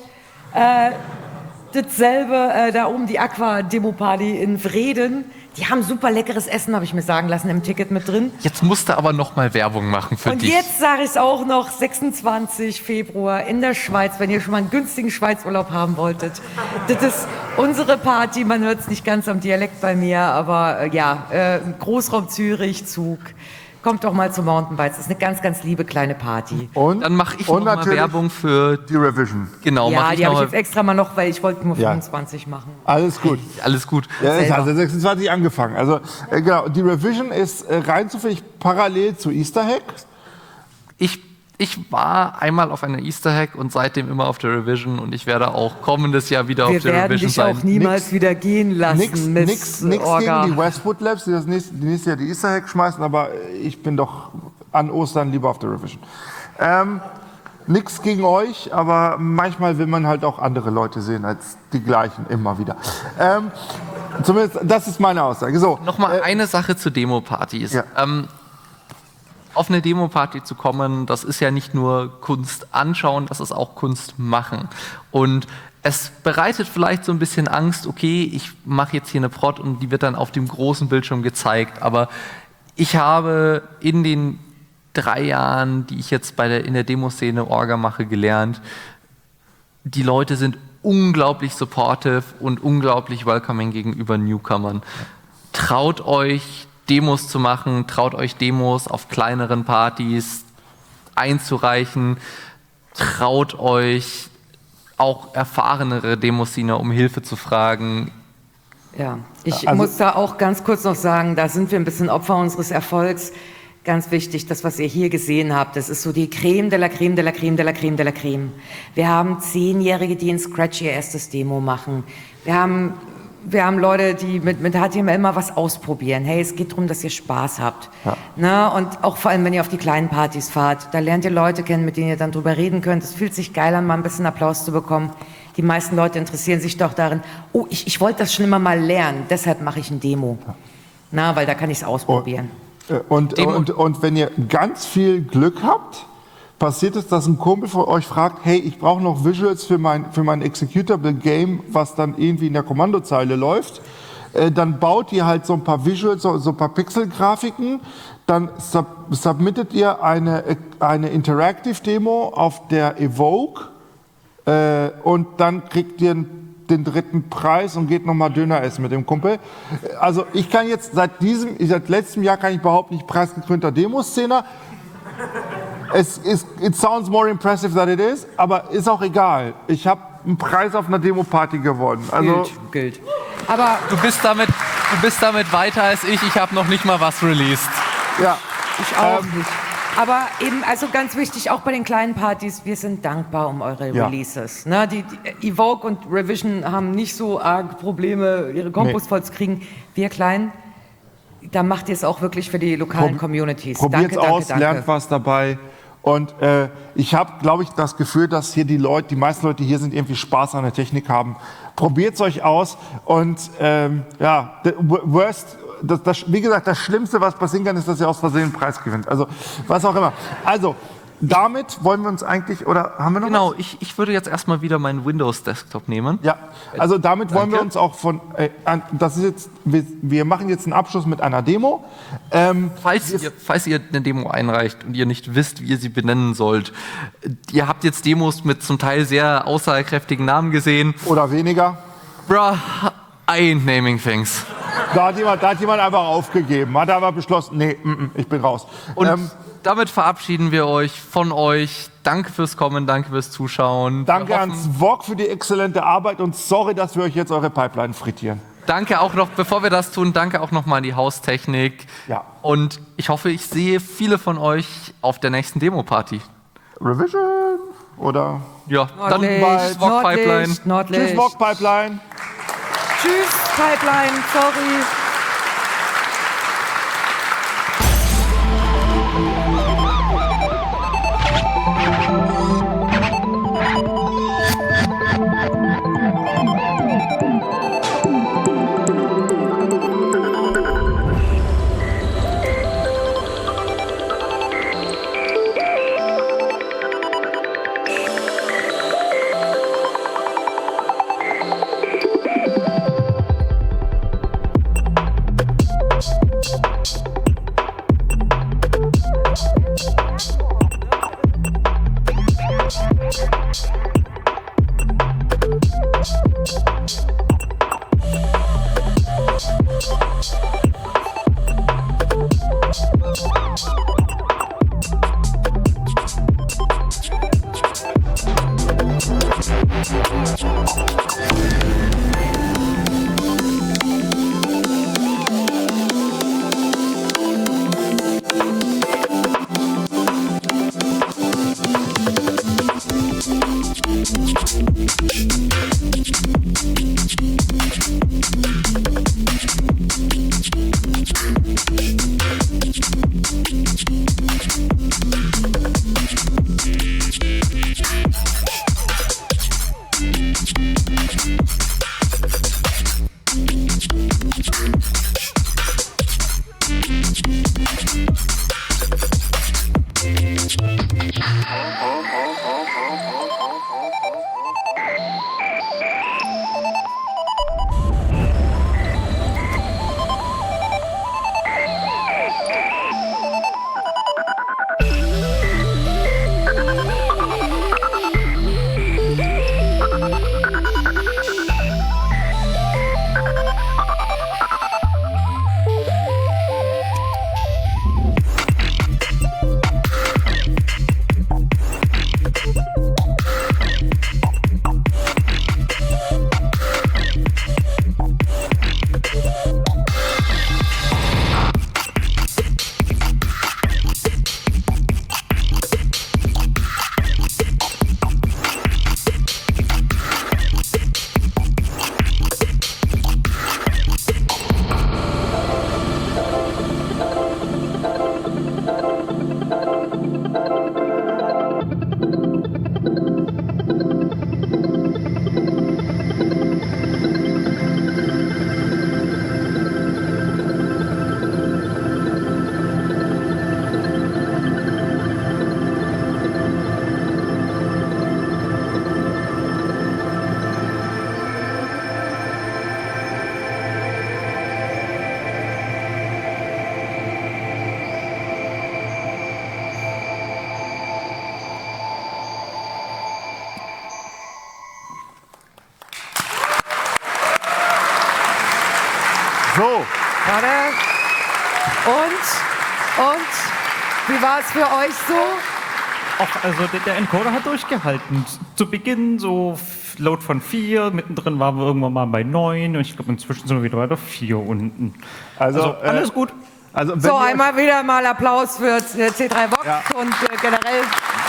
Dasselbe da oben, die Aqua-Demo-Party in Vreden. Die haben super leckeres Essen, habe ich mir sagen lassen, im Ticket mit drin. Jetzt musst du aber noch mal Werbung machen für Und dich. jetzt sage ich es auch noch, 26 Februar in der Schweiz, wenn ihr schon mal einen günstigen Schweizurlaub haben wolltet. Das ist unsere Party, man hört es nicht ganz am Dialekt bei mir, aber Großraum Zürich, Zug. Kommt doch mal zu Mountainbikes, das ist eine ganz, ganz liebe kleine Party. Und, Dann mache ich und noch mal natürlich Werbung für, die Revision. genau, Ja, mache ich die habe noch ich jetzt mal, extra mal noch, weil ich wollte nur Ja. 25 machen. Alles gut. alles gut. Ja, es Selber. hat 26 angefangen. Also genau, die Revision ist rein zufällig parallel zu Easter Hack. Ich war einmal auf einer Easter Hack und seitdem immer auf der Revision und ich werde auch kommendes Jahr wieder Wir auf der werden Revision dich sein. auch niemals Nix- wieder gehen lassen, Nix gegen Orga. die Westwood Labs, die nächstes Jahr die Easter Hack schmeißen, aber ich bin doch an Ostern lieber auf der Revision. Nix gegen euch, aber manchmal will man halt auch andere Leute sehen als die gleichen immer wieder. Zumindest, das ist meine Aussage. So, Nochmal eine Sache zu Demo-Partys. Ja. Auf eine Demo-Party zu kommen, das ist ja nicht nur Kunst anschauen, das ist auch Kunst machen. Und es bereitet vielleicht so ein bisschen Angst, okay, ich mache jetzt hier eine Prod und die wird dann auf dem großen Bildschirm gezeigt, aber ich habe in den 3 Jahren, die ich jetzt in der Demoszene Orga mache, gelernt, die Leute sind unglaublich supportive und unglaublich welcoming gegenüber Newcomern. Traut euch, Demos zu machen. Traut euch Demos auf kleineren Partys einzureichen. Traut euch auch erfahrenere Demoszene um Hilfe zu fragen. Ja, ich muss da auch ganz kurz noch sagen, da sind wir ein bisschen Opfer unseres Erfolgs. Ganz wichtig, das, was ihr hier gesehen habt, das ist so die Creme de la Creme de la Creme de la Creme de la Creme. Wir haben 10-Jährige, die in Scratch ihr erstes Demo machen. Wir haben Leute, die mit HTML mal was ausprobieren. Hey, es geht darum, dass ihr Spaß habt. Ja. Na, und auch vor allem, wenn ihr auf die kleinen Partys fahrt, da lernt ihr Leute kennen, mit denen ihr dann drüber reden könnt. Es fühlt sich geil an, mal ein bisschen Applaus zu bekommen. Die meisten Leute interessieren sich doch darin, oh, ich wollte das schon immer mal lernen, deshalb mache ich ein Demo. Na, weil da kann ich es ausprobieren. Und wenn ihr ganz viel Glück habt, passiert es, dass ein Kumpel von euch fragt, hey, ich brauche noch Visuals für mein Executable Game, was dann irgendwie in der Kommandozeile läuft. Dann baut ihr halt so ein paar Visuals, so ein paar Pixel-Grafiken. Dann submittet ihr eine Interactive-Demo auf der Evoke. Und dann kriegt ihr den 3. Preis und geht nochmal Döner essen mit dem Kumpel. Also ich kann jetzt seit letztem Jahr kann ich behaupten, ich preisgekrönter Demoszene. It sounds more impressive than it is, aber ist auch egal. Ich habe einen Preis auf einer Demo-Party gewonnen. Also Gilt. Aber du bist damit weiter als ich. Ich habe noch nicht mal was released. Ja. Ich auch nicht. Aber eben, also ganz wichtig, auch bei den kleinen Partys, wir sind dankbar um eure Releases. Ne, die Evoke und Revision haben nicht so arg Probleme, ihre Kompos voll zu kriegen. Wir Kleinen, da macht ihr es auch wirklich für die lokalen Communities. Probiert es aus, lernt was dabei. Und ich habe, glaube ich, das Gefühl, dass hier die meisten Leute, die hier sind, irgendwie Spaß an der Technik haben. Probiert es euch aus und wie gesagt, das Schlimmste, was passieren kann, ist, dass ihr aus Versehen einen Preis gewinnt. Also, was auch immer. Also, damit wollen wir uns eigentlich, oder haben wir noch Genau, was? ich würde jetzt erstmal wieder meinen Windows-Desktop nehmen. Ja, also damit wollen wir uns auch wir machen jetzt einen Abschluss mit einer Demo. Falls ihr eine Demo einreicht und ihr nicht wisst, wie ihr sie benennen sollt, ihr habt jetzt Demos mit zum Teil sehr aussagekräftigen Namen gesehen. Oder weniger. Bruh, I ain't naming things. Da hat jemand einfach aufgegeben, hat aber beschlossen, nee, ich bin raus. Und damit verabschieden wir von euch. Danke fürs Kommen, danke fürs Zuschauen. Danke an Zvok für die exzellente Arbeit und sorry, dass wir euch jetzt eure Pipeline frittieren. Danke auch noch, bevor wir das tun, danke auch noch mal an die Haustechnik. Ja. Und ich hoffe, ich sehe viele von euch auf der nächsten Demo-Party. Revision oder? Ja, dann bei Zvok Pipeline. Tschüss, Zvok Pipeline. Tschüss, Pipeline, sorry. Und wie war es für euch so? Auch, also der Encoder hat durchgehalten. Zu Beginn so Load von 4, mittendrin waren wir irgendwann mal bei 9 und ich glaube inzwischen sind wir wieder bei der 4 unten. Also alles gut. Also, wenn So, ihr euch- einmal wieder mal Applaus für C3 Vox Ja. und generell.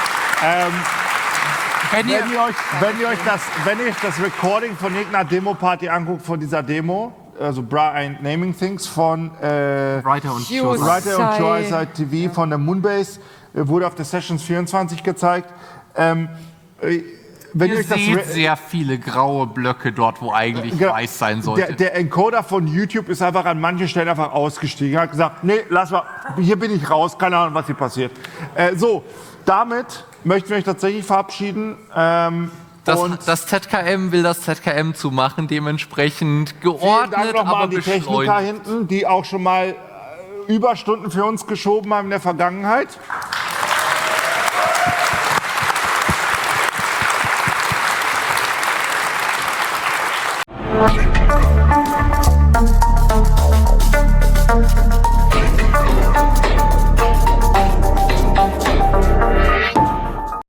Wenn ihr euch das Recording von irgendeiner Demo-Party anguckt, von dieser Demo, also Bra Ain't Naming Things von Writer und Hughes. Writer und Sei- Joyside TV von der Moonbase, wurde auf der Sessions 24 gezeigt. Wenn ihr Ihr euch das seht sehr viele graue Blöcke dort, wo eigentlich Genau. weiß sein sollte. Der Encoder von YouTube ist einfach an manchen Stellen einfach ausgestiegen. Er hat gesagt, nee, lass mal, hier bin ich raus, keine Ahnung, was hier passiert. So, damit möchten wir euch tatsächlich verabschieden. Das ZKM will das ZKM zumachen, dementsprechend Vielen geordnet, Dank nochmal aber an die Techniker beschleunigt. hinten, die auch schon mal Überstunden für uns geschoben haben in der Vergangenheit. Thank you.